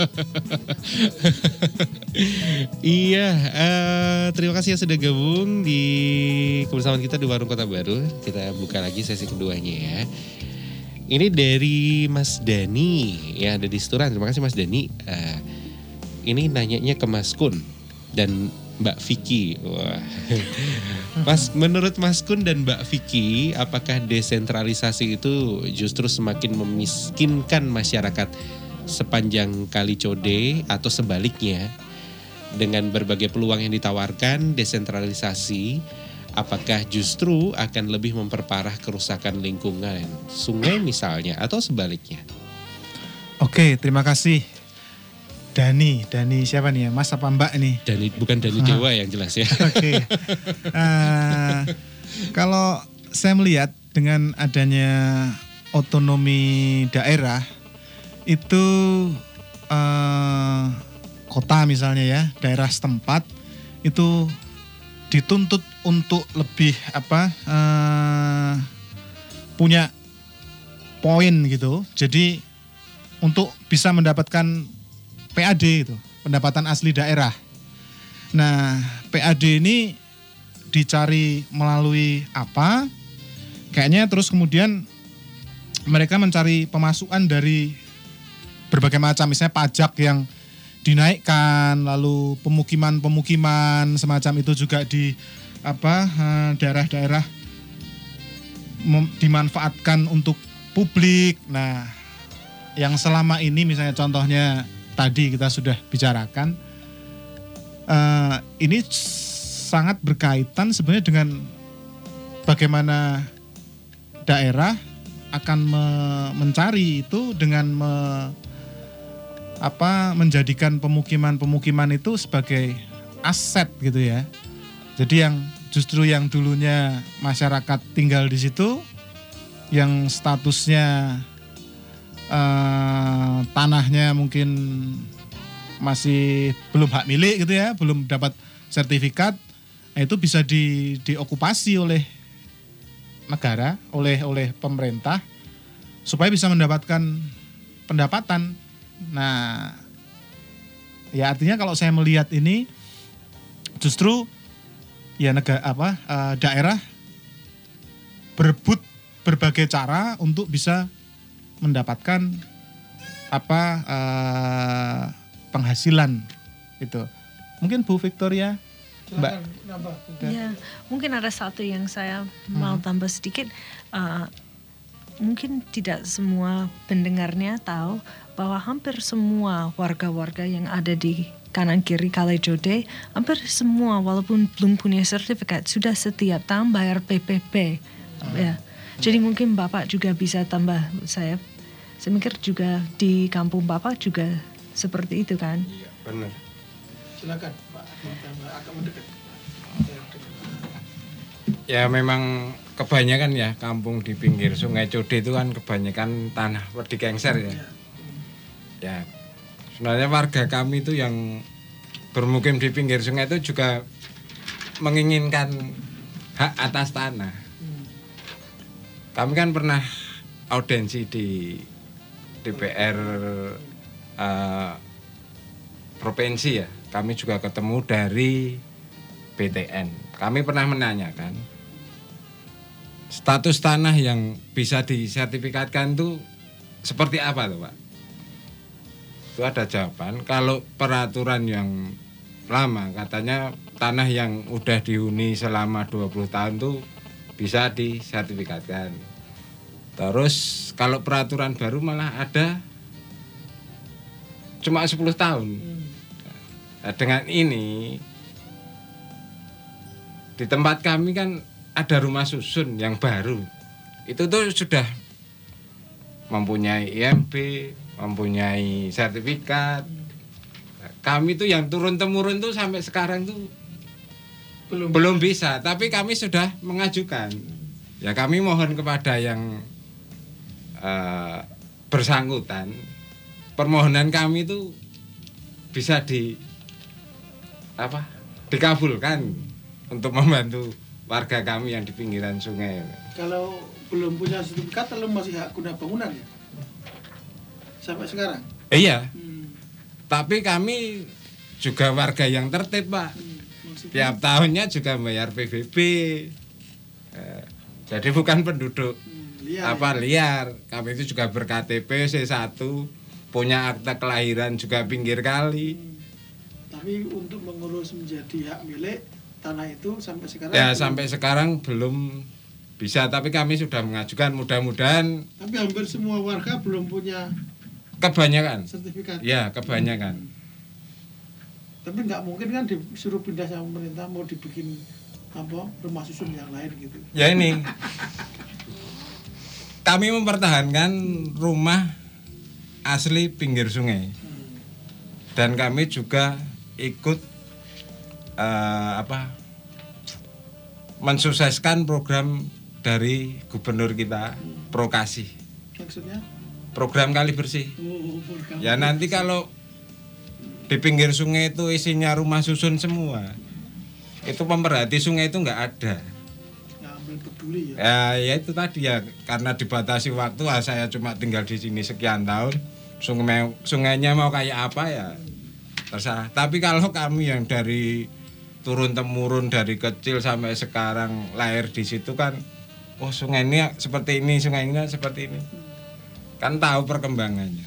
Iya, terima kasih yang sudah gabung di kebersamaan kita di Warung Kota Baru. Kita buka lagi sesi keduanya ya. Ini dari Mas Dani ya, ada di Seturan. Terima kasih Mas Dani. Ini nanyanya ke Mas Kun dan Mbak Vicky. Wah. Mas, menurut Mas Kun dan Mbak Vicky, apakah desentralisasi itu justru semakin memiskinkan masyarakat sepanjang Kali Code atau sebaliknya? Dengan berbagai peluang yang ditawarkan desentralisasi, apakah justru akan lebih memperparah kerusakan lingkungan, sungai misalnya, atau sebaliknya? Oke, terima kasih. Dani siapa nih ya? Mas apa Mbak nih? Dani, bukan Dani Dewa yang jelas ya. Oke. Kalau saya melihat dengan adanya otonomi daerah itu kota misalnya ya, daerah setempat itu dituntut untuk lebih punya poin gitu. Jadi untuk bisa mendapatkan PAD itu, pendapatan asli daerah. Nah, PAD ini dicari melalui apa? Kayaknya terus kemudian mereka mencari pemasukan dari berbagai macam, misalnya pajak yang dinaikkan, lalu pemukiman semacam itu juga di daerah-daerah dimanfaatkan untuk publik. Nah, yang selama ini misalnya contohnya tadi kita sudah bicarakan, ini sangat berkaitan sebenarnya dengan bagaimana daerah akan mencari itu dengan menjadikan pemukiman itu sebagai aset gitu ya. Jadi yang dulunya masyarakat tinggal di situ, yang statusnya tanahnya mungkin masih belum hak milik gitu ya, belum dapat sertifikat, itu bisa diokupasi oleh negara, oleh pemerintah supaya bisa mendapatkan pendapatan. Nah, ya artinya kalau saya melihat ini justru ya daerah berebut berbagai cara untuk bisa mendapatkan penghasilan itu. Mungkin Bu Victoria, Mbak. Ya, mungkin ada satu yang saya mau tambah sedikit. Mungkin tidak semua pendengarnya tahu bahwa hampir semua warga-warga yang ada di kanan kiri Kali Jode, hampir semua walaupun belum punya sertifikat sudah setiap tahun bayar PPP. Ya. Jadi mungkin Bapak juga bisa tambah, saya mikir juga di kampung Bapak juga seperti itu kan? Iya, benar. Silakan Pak, agak mendekat. Ya memang kebanyakan ya kampung di pinggir Sungai Code itu kan kebanyakan tanah wedi kengser ya. Ya sebenarnya warga kami itu yang bermukim di pinggir sungai itu juga menginginkan hak atas tanah. Kami kan pernah audiensi di DPR provinsi ya. Kami juga ketemu dari BTN. Kami pernah menanyakan status tanah yang bisa disertifikatkan itu seperti apa tuh Pak? Itu ada jawaban, kalau peraturan yang lama katanya tanah yang udah dihuni selama 20 tahun tuh bisa disertifikatkan. Terus kalau peraturan baru malah ada cuma 10 tahun. Nah, dengan ini di tempat kami kan ada rumah susun yang baru. Itu tuh sudah mempunyai IMB, mempunyai sertifikat. Kami tuh yang turun-temurun tuh sampai sekarang tuh belum bisa, tapi kami sudah mengajukan. Ya kami mohon kepada yang bersangkutan, permohonan kami itu bisa dikabulkan untuk membantu warga kami yang di pinggiran sungai. Kalau belum punya sertifikat, lalu masih hak guna bangunan ya? Sampai sekarang? Iya. Tapi kami juga warga yang tertib, Pak. Tiap tahunnya juga bayar PBB. Jadi bukan penduduk liar. Kami itu juga ber-KTP C1, punya akta kelahiran juga pinggir kali. Tapi untuk mengurus menjadi hak milik tanah itu sampai sekarang? Ya sampai sekarang belum bisa, tapi kami sudah mengajukan, mudah-mudahan. Tapi hampir semua warga belum punya kebanyakan sertifikat. Ya kebanyakan. Tapi nggak mungkin kan disuruh pindah sama pemerintah, mau dibikin rumah susun yang lain gitu. Ya ini kami mempertahankan rumah asli pinggir sungai. Dan kami juga ikut mensukseskan program dari gubernur kita, Prokasih. Maksudnya? Program Kali Bersih. Program ya nanti kalau di pinggir sungai itu isinya rumah susun semua. Itu pemerhati sungai itu nggak ada. Ambil peduli ya. Ya itu tadi ya, karena dibatasi waktu, saya cuma tinggal di sini sekian tahun. Sungainya mau kayak apa ya terserah. Tapi kalau kami yang dari turun temurun dari kecil sampai sekarang lahir di situ kan, oh sungai ini seperti ini, sungai ini seperti ini, kan tahu perkembangannya.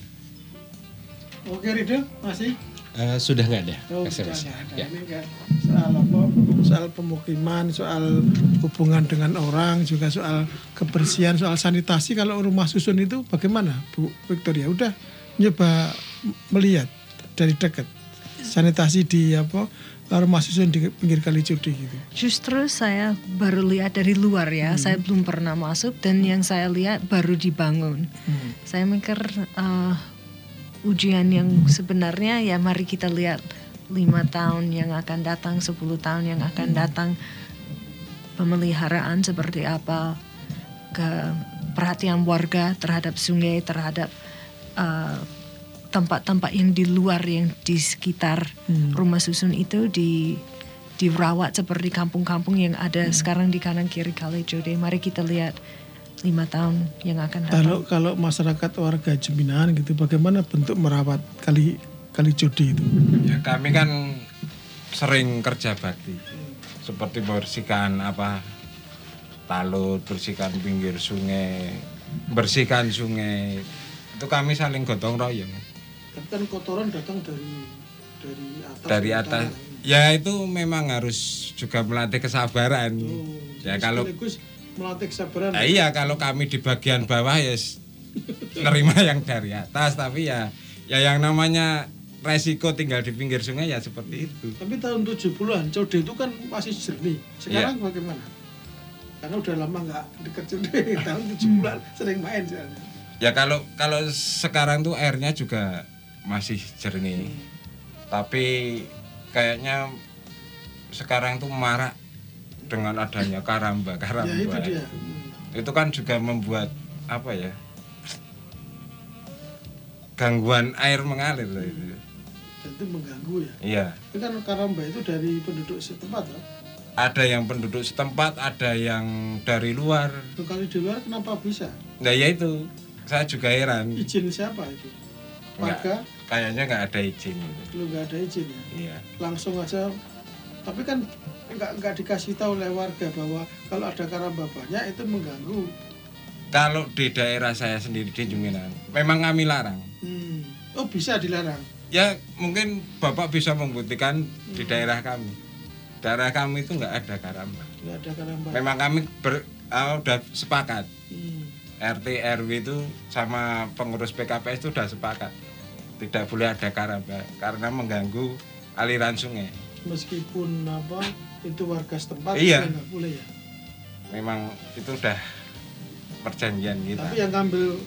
Oke Ridho, masih? Sudah nggak ada Oh, SMS. sudah nggak ada. Ya. Ini kan soal apa? Soal pemukiman, soal hubungan dengan orang, juga soal kebersihan, soal sanitasi. Kalau rumah susun itu bagaimana, Bu Victoria? Udah nyoba melihat dari dekat sanitasi di apa rumah susun di pinggir Kali Cudi gitu? Justru saya baru lihat dari luar ya, saya belum pernah masuk dan yang saya lihat baru dibangun. Saya mikir ujian yang sebenarnya ya mari kita lihat 5 tahun yang akan datang, 10 tahun yang akan datang, pemeliharaan seperti apa, ke perhatian warga terhadap sungai, terhadap tempat-tempat yang di luar yang di sekitar rumah susun itu dirawat seperti kampung-kampung yang ada sekarang di kanan kiri Kali Cudi. Mari kita lihat 5 tahun yang akan datang. Kalau masyarakat warga Jembinan gitu, bagaimana bentuk merawat Kali Cudi itu? Ya kami kan sering kerja bakti, seperti bersihkan talut, bersihkan pinggir sungai, bersihkan sungai. Itu kami saling gotong royong. Tapi kan kotoran datang dari atas. Dari atas. Ya itu memang harus juga melatih kesabaran. Ya kalau melatih kesabaran. Iya, kalau kami di bagian bawah ya nerima yang dari atas, tapi ya yang namanya resiko tinggal di pinggir sungai ya seperti itu. Tapi tahun 70-an Code itu kan masih jernih. Sekarang bagaimana? Karena udah lama nggak deket Code. Tahun 70-an sering main soalnya. Ya kalau sekarang tuh airnya juga masih jernih. Tapi kayaknya sekarang tuh marak dengan adanya karamba. Ya itu dia. Itu kan juga membuat gangguan air mengalir itu. Dan itu mengganggu ya. Iya. Itu kan karamba itu dari penduduk setempat loh. Ada yang penduduk setempat, ada yang dari luar. Kalau di luar kenapa bisa? Nah ya itu, saya juga heran. Izin siapa itu? Warga? Kayaknya nggak ada izin. Lu nggak ada izin ya? Iya. Langsung aja. Tapi kan nggak dikasih tahu oleh warga bahwa kalau ada karamba banyak itu mengganggu. Kalau di daerah saya sendiri di Jembinan, memang kami larang. Oh bisa dilarang? Ya mungkin Bapak bisa membuktikan di daerah kami. Daerah kami itu nggak ada karamba. Nggak ada karamba. Memang kami udah sepakat. RT RW itu sama pengurus PKPS itu udah sepakat. Tidak boleh ada karamba karena mengganggu aliran sungai. Meskipun itu warga setempat iya. Nggak boleh ya. Memang itu udah perjanjian kita. Tapi yang ngambil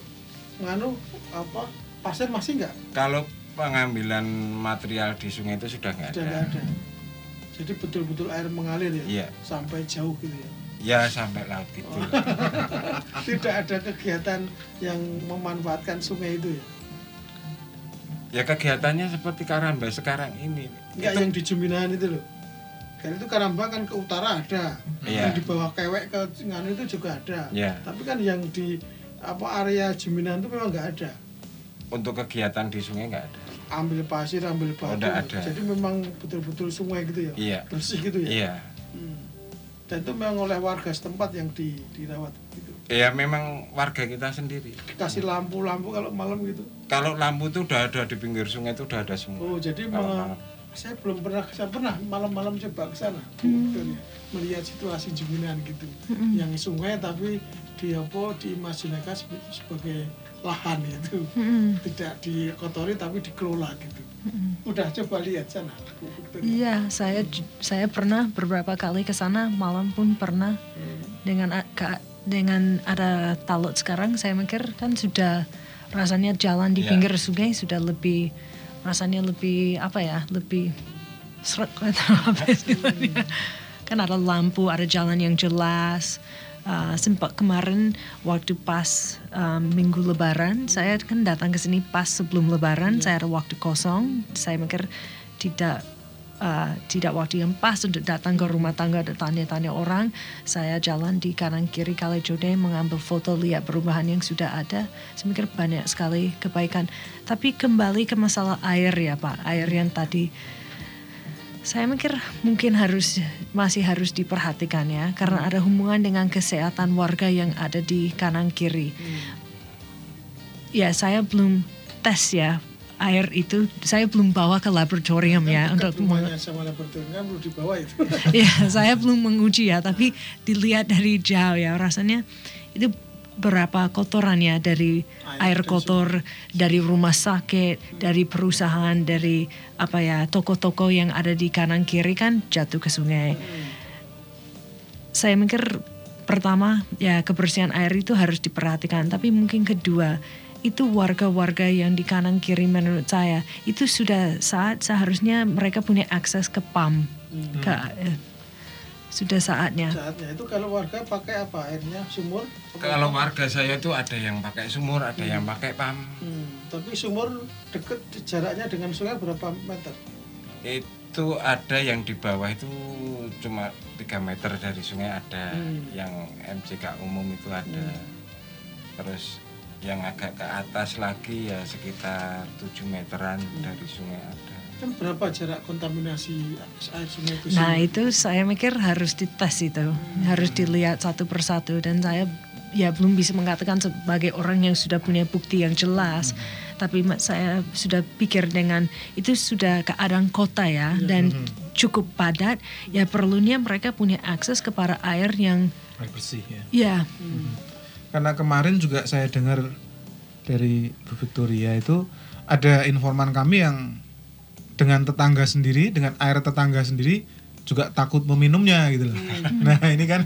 pasir masih nggak? Kalau pengambilan material di sungai itu sudah nggak ada. Nggak ada. Jadi betul-betul air mengalir ya. Iya. Sampai jauh gitu ya. Ya sampai laut itu. Tidak ada kegiatan yang memanfaatkan sungai itu ya. Ya kegiatannya seperti karamba sekarang ini. Enggak yang di Jembinan itu loh. Kan itu karamba kan ke utara ada. Iya. Yang di bawah Kewek ke Nganu itu juga ada. Iya. Tapi kan yang di area Jembinan itu memang nggak ada. Untuk kegiatan di sungai nggak ada. Ambil pasir, ambil batu. Nggak ada. Jadi memang betul-betul sungai gitu ya. Iya. Bersih gitu ya. Iya. Dan itu memang oleh warga setempat yang dirawat gitu. Ya memang warga kita sendiri. Kasih lampu-lampu kalau malam gitu. Kalau lampu itu udah ada di pinggir sungai itu udah ada semua. Oh jadi saya pernah malam-malam coba ke sana. Melihat situasi Jembinan gitu. Yang sungai tapi diimajinasikan sebagai lahan itu. Tidak dikotori tapi dikelola gitu. Udah coba lihat sana. Iya, saya pernah beberapa kali ke sana, malam pun pernah. Dengan ada talut sekarang, saya mikir kan sudah rasanya jalan di pinggir sungai sudah lebih rasanya lebih lebih seret kan ada lampu, ada jalan yang jelas, sempat kemarin waktu pas minggu Lebaran, saya kan datang ke sini pas sebelum Lebaran, saya ada waktu kosong, saya mikir tidak waktu yang pas untuk datang ke rumah tangga dan tanya-tanya orang. Saya jalan di kanan kiri Kalijodo mengambil foto, lihat perubahan yang sudah ada. Saya mikir banyak sekali kebaikan. Tapi kembali ke masalah air ya Pak, air yang tadi. Saya mikir mungkin masih harus diperhatikan ya, karena ada hubungan dengan kesehatan warga yang ada di kanan kiri. Ya saya belum tes ya air itu, saya belum bawa ke laboratorium ya untuk Hubungannya sama laboratorium kan perlu dibawa itu. Ya saya belum menguji ya, tapi dilihat dari jauh ya rasanya itu berapa kotoran ya dari air kotor dari rumah sakit, dari perusahaan, dari toko-toko yang ada di kanan kiri kan jatuh ke sungai. Saya mikir pertama ya kebersihan air itu harus diperhatikan, tapi mungkin kedua itu warga-warga yang di kanan kiri menurut saya itu sudah seharusnya mereka punya akses ke PAM. Sudah saatnya. Saatnya itu kalau warga pakai apa airnya sumur? Kalau warga saya itu ada yang pakai sumur, ada yang pakai PAM. Tapi sumur deket jaraknya dengan sungai berapa meter? Itu ada yang di bawah itu cuma 3 meter dari sungai ada, yang MCK umum itu ada. Terus yang agak ke atas lagi ya sekitar 7 meteran dari sungai ada. Kan berapa jarak kontaminasi air sungai itu? Nah itu saya mikir harus dites itu, harus dilihat satu persatu, dan saya ya belum bisa mengatakan sebagai orang yang sudah punya bukti yang jelas. Tapi saya sudah pikir dengan itu sudah keadaan kota ya, dan cukup padat, ya perlunya mereka punya akses kepada air yang air bersih ya. Ya. Karena kemarin juga saya dengar dari Bu Victoria itu ada informan kami yang dengan tetangga sendiri, dengan air tetangga sendiri juga takut meminumnya gitu loh. Nah ini kan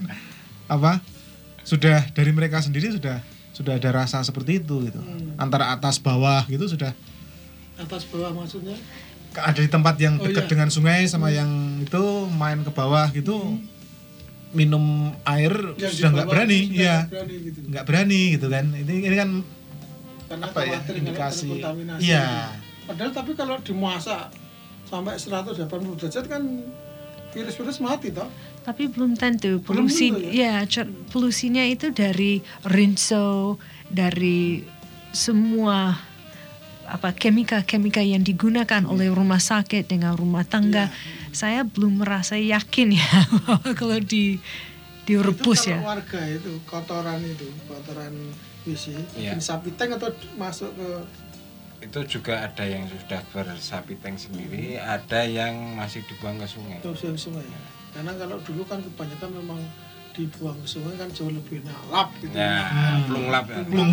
sudah dari mereka sendiri sudah ada rasa seperti itu gitu. Antara atas bawah gitu sudah. Atas bawah maksudnya? Ada di tempat yang dekat dengan sungai sama yang itu main ke bawah gitu. Minum air yang sudah nggak berani, ya nggak berani gitu kan. Ini kan karena apa ya indikasi? Iya. Padahal tapi kalau dimasak sampai 180 derajat kan virus-virus mati toh. Tapi belum tentu polusi polusinya itu dari rinso, dari semua kemika yang digunakan oleh rumah sakit dengan rumah tangga. Saya belum merasa yakin ya bahwa kalau direbus itu ya. Warga itu kotoran WC, bikin sapi tank atau masuk ke itu juga ada yang sudah bersapi tank sendiri, ada yang masih dibuang ke sungai. Ke sungai. Karena kalau dulu kan kebanyakan memang dibuang ke sungai kan jauh lebih lap gitu. Ya, plung lap.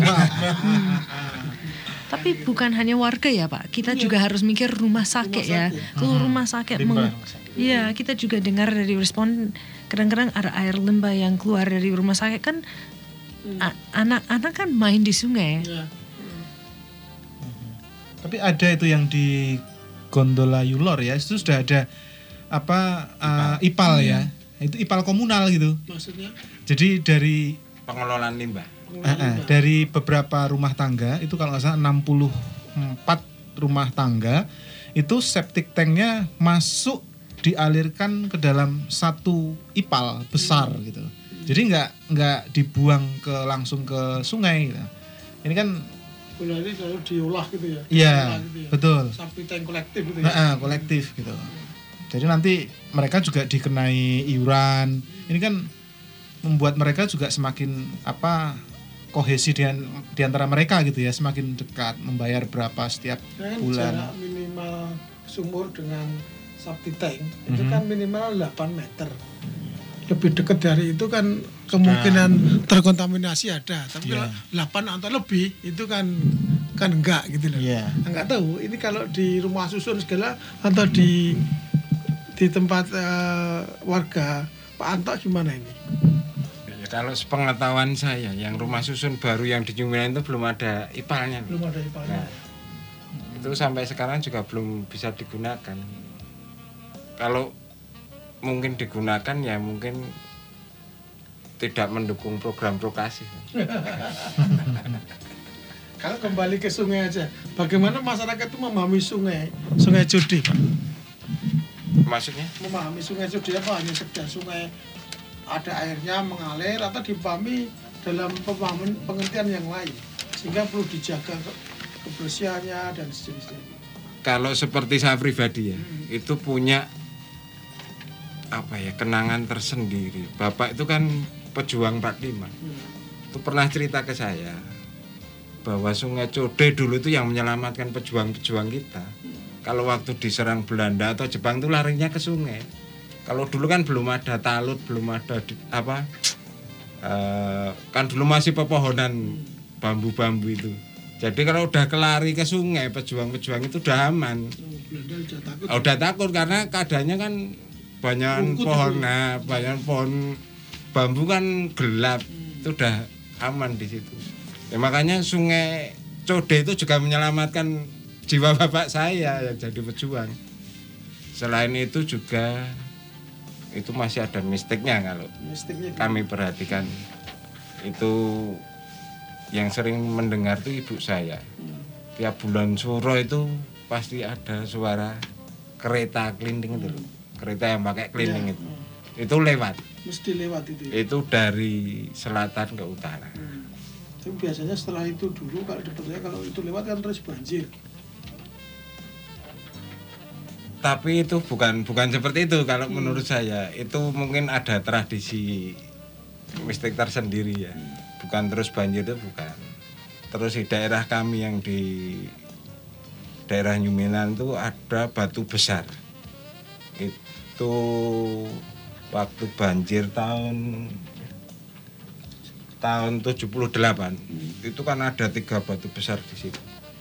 Tapi bukan hanya warga ya Pak, kita juga harus mikir rumah sakit ya. Kalau rumah sakit, ya kita juga dengar dari respon kadang-kadang ada air limbah yang keluar dari rumah sakit kan, anak-anak kan main di sungai. Tapi ada itu yang di Gondola Yulor ya, itu sudah ada IPAL ya, itu IPAL komunal gitu. Maksudnya? Jadi dari pengelolaan limbah. Dari beberapa rumah tangga itu kalau nggak salah 64 rumah tangga itu septic tanknya masuk dialirkan ke dalam satu IPAL besar gitu. Jadi nggak dibuang langsung ke sungai gitu. Ini kan ini selalu diolah gitu ya. Iya, betul. Sapi tank kolektif gitu ya. Kolektif gitu. Jadi nanti mereka juga dikenai iuran. Ini kan membuat mereka juga semakin kohesi di antara mereka gitu ya, semakin dekat, membayar berapa setiap bulan. Jarak minimal sumur dengan sapi tank itu kan minimal 8 meter. Lebih dekat dari itu kan kemungkinan terkontaminasi ada, tapi kalau 8 atau lebih itu kan enggak gitu loh. Enggak tahu ini kalau di rumah susun segala atau di tempat warga Pak Anto gimana ini? Kalau sepengetahuan saya, yang rumah susun baru yang di Nyumilan itu belum ada IPAL-nya. Belum ada IPAL-nya. Itu sampai sekarang juga belum bisa digunakan. Kalau mungkin digunakan ya mungkin tidak mendukung program prokasi. Kalau kembali ke sungai aja, bagaimana masyarakat itu memahami sungai Code, Pak? Maksudnya? Memahami sungai Code apa? Hanya sekedar sungai ada airnya mengalir atau dipahami dalam pemahaman pengertian yang lain, sehingga perlu dijaga kebersihannya dan sejenisnya. Kalau seperti saya pribadi ya, itu punya apa ya, kenangan tersendiri. Bapak itu kan pejuang 45. Itu pernah cerita ke saya bahwa Sungai Code dulu itu yang menyelamatkan pejuang-pejuang kita. Kalau waktu diserang Belanda atau Jepang itu larinya ke sungai. Kalau dulu kan belum ada talut, belum ada kan dulu masih pepohonan bambu-bambu itu. Jadi kalau udah kelari ke sungai, pejuang-pejuang itu udah aman. Belanda udah takut. Udah takut karena keadaannya kan banyak pohon, banyak pohon bambu kan gelap, itu udah aman di situ. Ya, makanya Sungai Code itu juga menyelamatkan jiwa bapak saya yang jadi pejuang. Selain itu juga itu masih ada mistiknya kalau kami perhatikan. Itu yang sering mendengar tuh ibu saya. Tiap bulan Suro itu pasti ada suara kereta keliling itu. Kereta yang pakai keliling itu lewat. Mesti lewat itu. Ya? Itu dari selatan ke utara. Tapi biasanya setelah itu dulu kalau dipercaya kalau itu lewat kan terus banjir. Tapi itu bukan seperti itu kalau menurut saya. Itu mungkin ada tradisi mistik tersendiri ya. Bukan terus banjir itu bukan. Terus di daerah kami yang di daerah Nyuminan itu ada batu besar. Itu waktu banjir tahun 78 itu kan ada 3 batu besar di situ.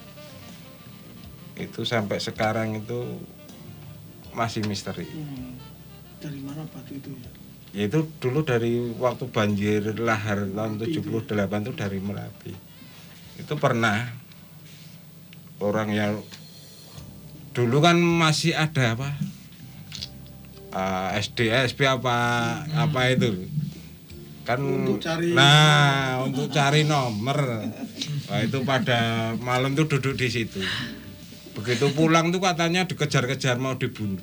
Itu sampai sekarang itu masih misteri. Dari mana batu itu ya? Ya itu dulu dari waktu banjir lahar tahun 78 itu dari Merapi. Itu pernah orang yang dulu kan masih ada apa? SD, SP apa itu kan untuk cari nomor. Nah, itu pada malam tuh duduk di situ. Begitu pulang tuh katanya dikejar-kejar mau dibunuh.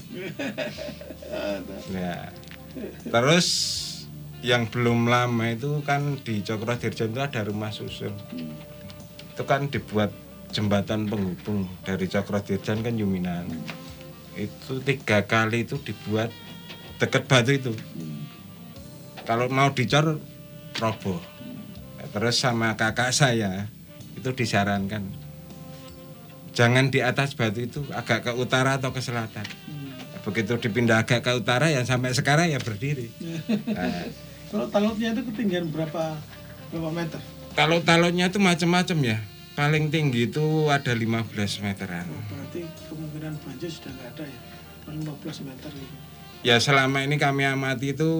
Ya. Terus yang belum lama itu kan di Cokrodirjan itu ada rumah susun. Itu kan dibuat jembatan penghubung dari Cokrodirjan ke Nyuminan. Itu 3 kali itu dibuat dekat batu itu. Kalau mau dicor roboh. Terus sama kakak saya itu disarankan jangan di atas batu itu, agak ke utara atau ke selatan. Begitu dipindah agak ke utara ya sampai sekarang ya berdiri. Nah, kalau talutnya itu ketinggian berapa meter? kalau talutnya itu macam-macam ya. Paling tinggi itu ada 15 meteran. Berarti kemungkinan banjir sudah nggak ada ya, 15 meter gitu. Ya selama ini kami amati itu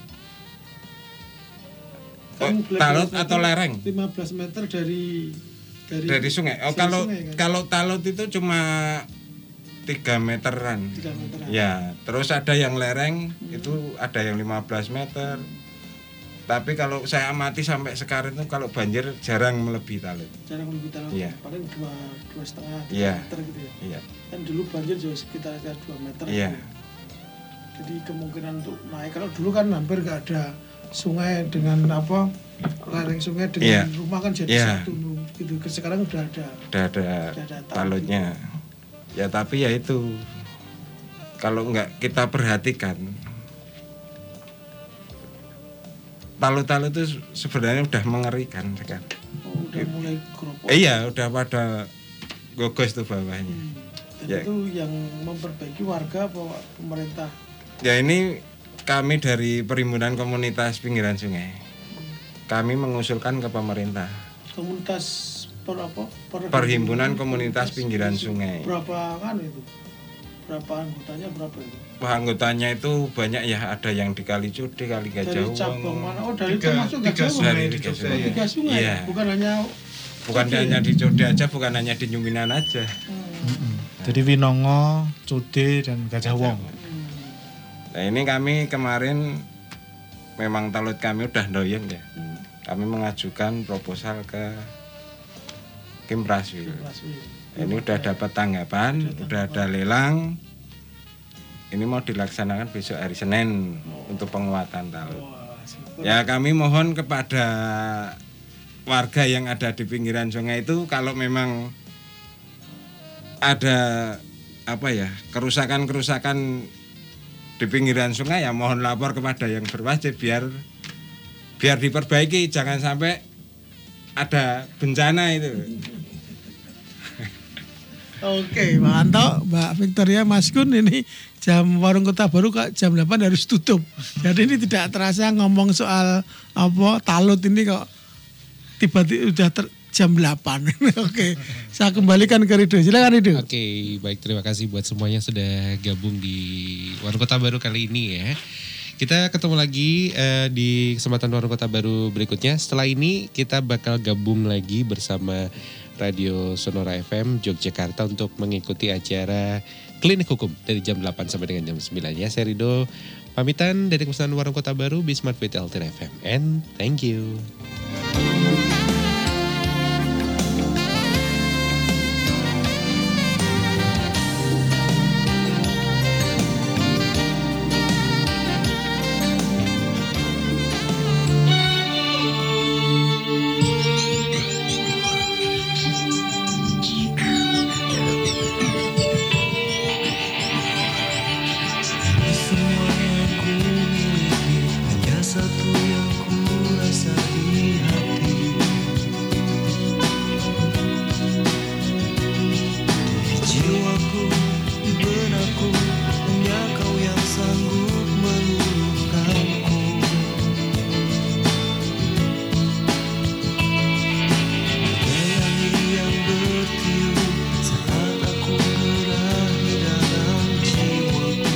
talut atau lereng? 15 meter dari sungai. Oh sungai, kan? Kalau talut itu cuma 3 meteran. 3 meteran. Ya, terus ada yang lereng itu ada yang 15 meter. Tapi kalau saya amati sampai sekarang itu kalau banjir jarang melebihi talut. Jarang melebihi talut. Iya. Paling 2,5 Iya. meter gitu ya. Iya. Kan dulu banjir juga sekitar 2 meter. Iya. Gitu. Jadi kemungkinan untuk naik, kalau dulu kan hampir nggak ada sungai dengan apa, lereng sungai dengan rumah kan jadi satu gitu. Sekarang udah ada talutnya. Ya tapi ya itu kalau nggak kita perhatikan, talut-talut itu sebenarnya udah mengerikan sekarang. Oh, udah mulai keropos. Iya, udah pada gogos tuh bawahnya. Dan Ya. itu yang memperbaiki warga apa pemerintah? Ya ini kami dari Perhimpunan Komunitas Pinggiran Sungai. Kami mengusulkan ke pemerintah. Komunitas Perhimpunan Komunitas Pinggiran Sungai. Berapa kan itu? Berapa anggotanya berapa itu? Anggotanya itu banyak ya, ada yang di Kali Code, Kali Gajah Dari cabang Wong. mana? Oh, dari termasuk Gajah Wong. Dari Gajah Wong. 3 sungai. Iya. Bukan hanya Hanya di Code aja, bukan hanya di Nyuminan aja. Jadi Winongo, Code dan Gajah Wong. Nah ini kami kemarin memang talut kami udah doyan ya, kami mengajukan proposal ke Kim Praswil. Ini udah dapat tanggapan, udah ada lelang. Ini mau dilaksanakan besok hari Senin untuk penguatan talut. Ya kami mohon kepada warga yang ada di pinggiran sungai itu, kalau memang ada kerusakan di pinggiran sungai, ya mohon lapor kepada yang berwajib biar diperbaiki, jangan sampai ada bencana itu. Oke, Pak Anto, Mbak Victoria, Mas Kun, ini jam Warung Kota Baru kok jam 8 harus tutup. Jadi ini tidak terasa ngomong soal talut ini kok tiba-tiba udah jam 8. Oke, saya kembalikan ke Rido. Silakan Rido. Oke, baik, terima kasih buat semuanya sudah gabung di Warung Kota Baru kali ini ya. Kita ketemu lagi di kesempatan Warung Kota Baru berikutnya. Setelah ini kita bakal gabung lagi bersama Radio Sonora FM Yogyakarta untuk mengikuti acara Klinik Hukum dari jam 8 sampai dengan jam 9 ya. Saya Rido pamitan dari kesempatan Warung Kota Baru Bismart with Altira FM, and thank you. Semua yang ku miliki hanya satu yang ku rasa di hati. Di jiwaku, di benakku, hanya kau yang sanggup meluluhkanku. Pelangi yang bertiup saat aku gerah di dalam jiwaku.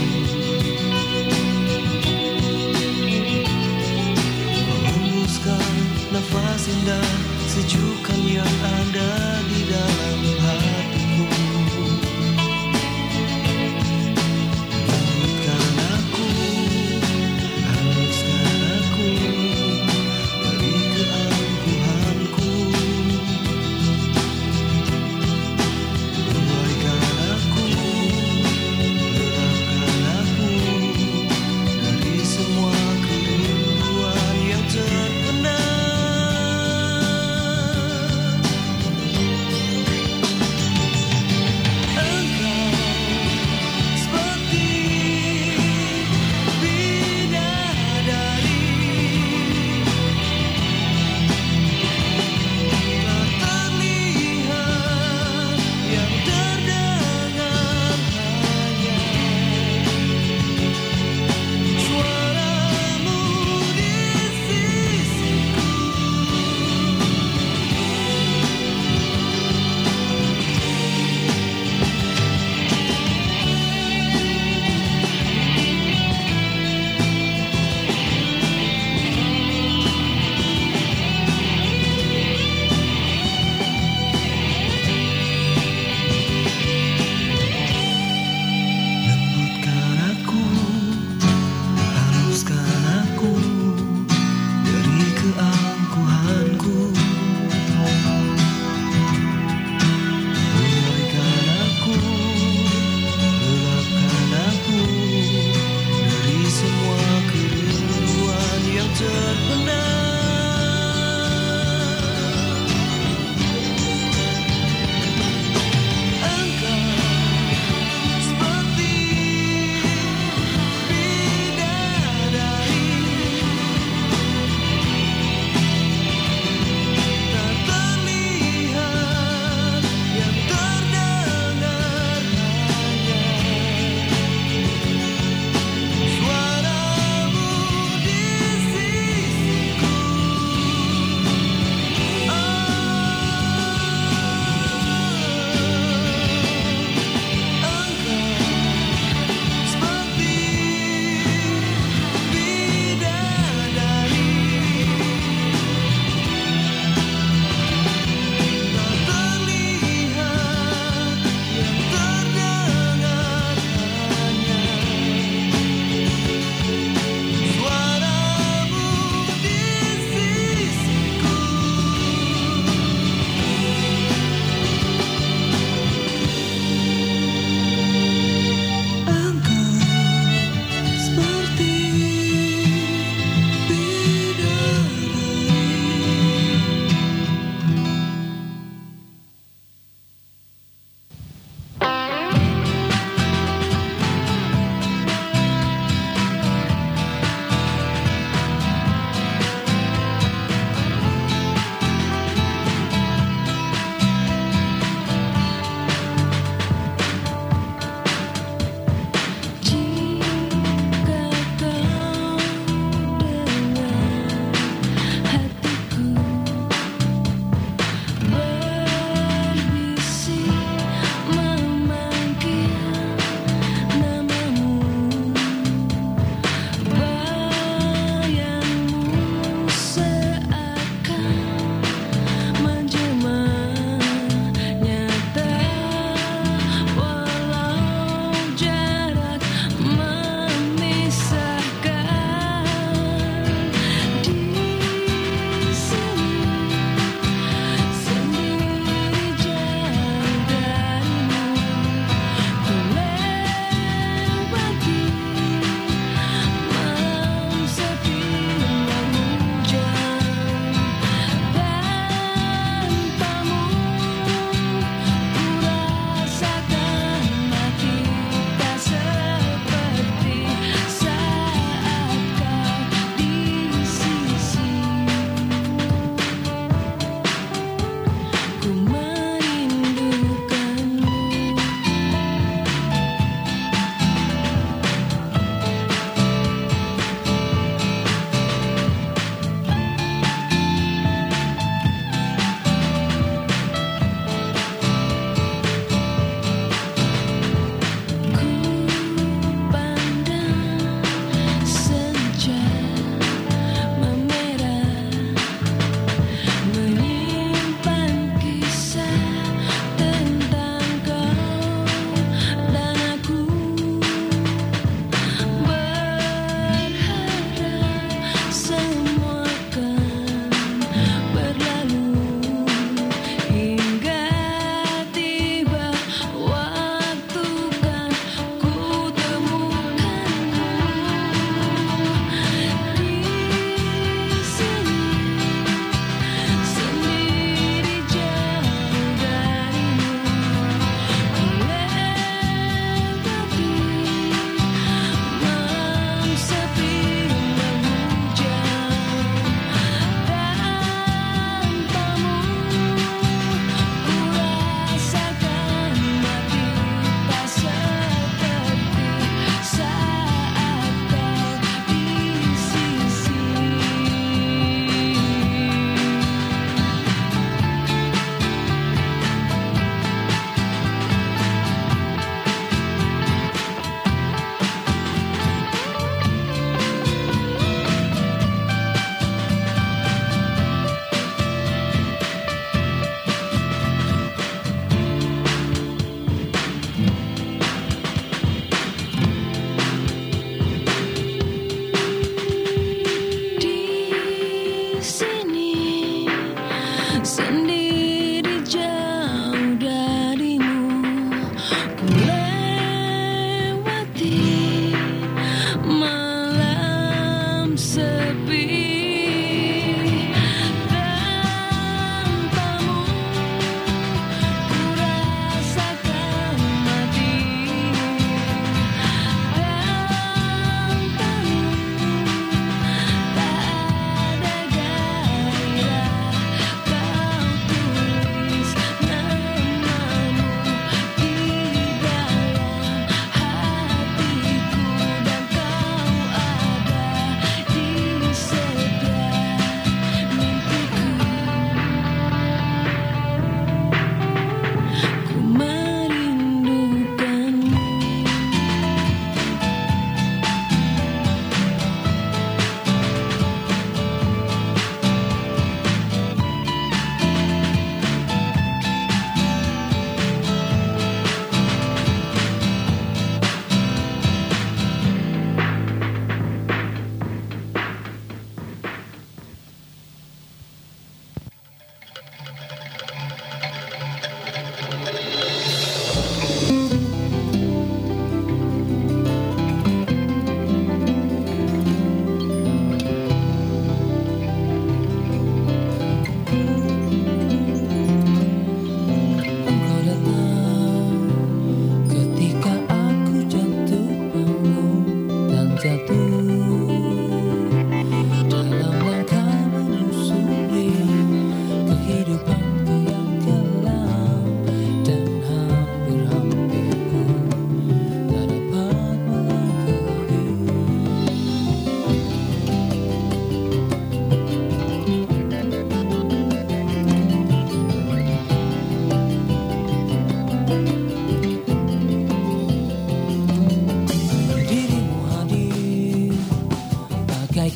Hembuskan nafas indah, sejukan yang ada di dalam hatiku. Lembutkan aku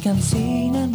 bagaikan sinar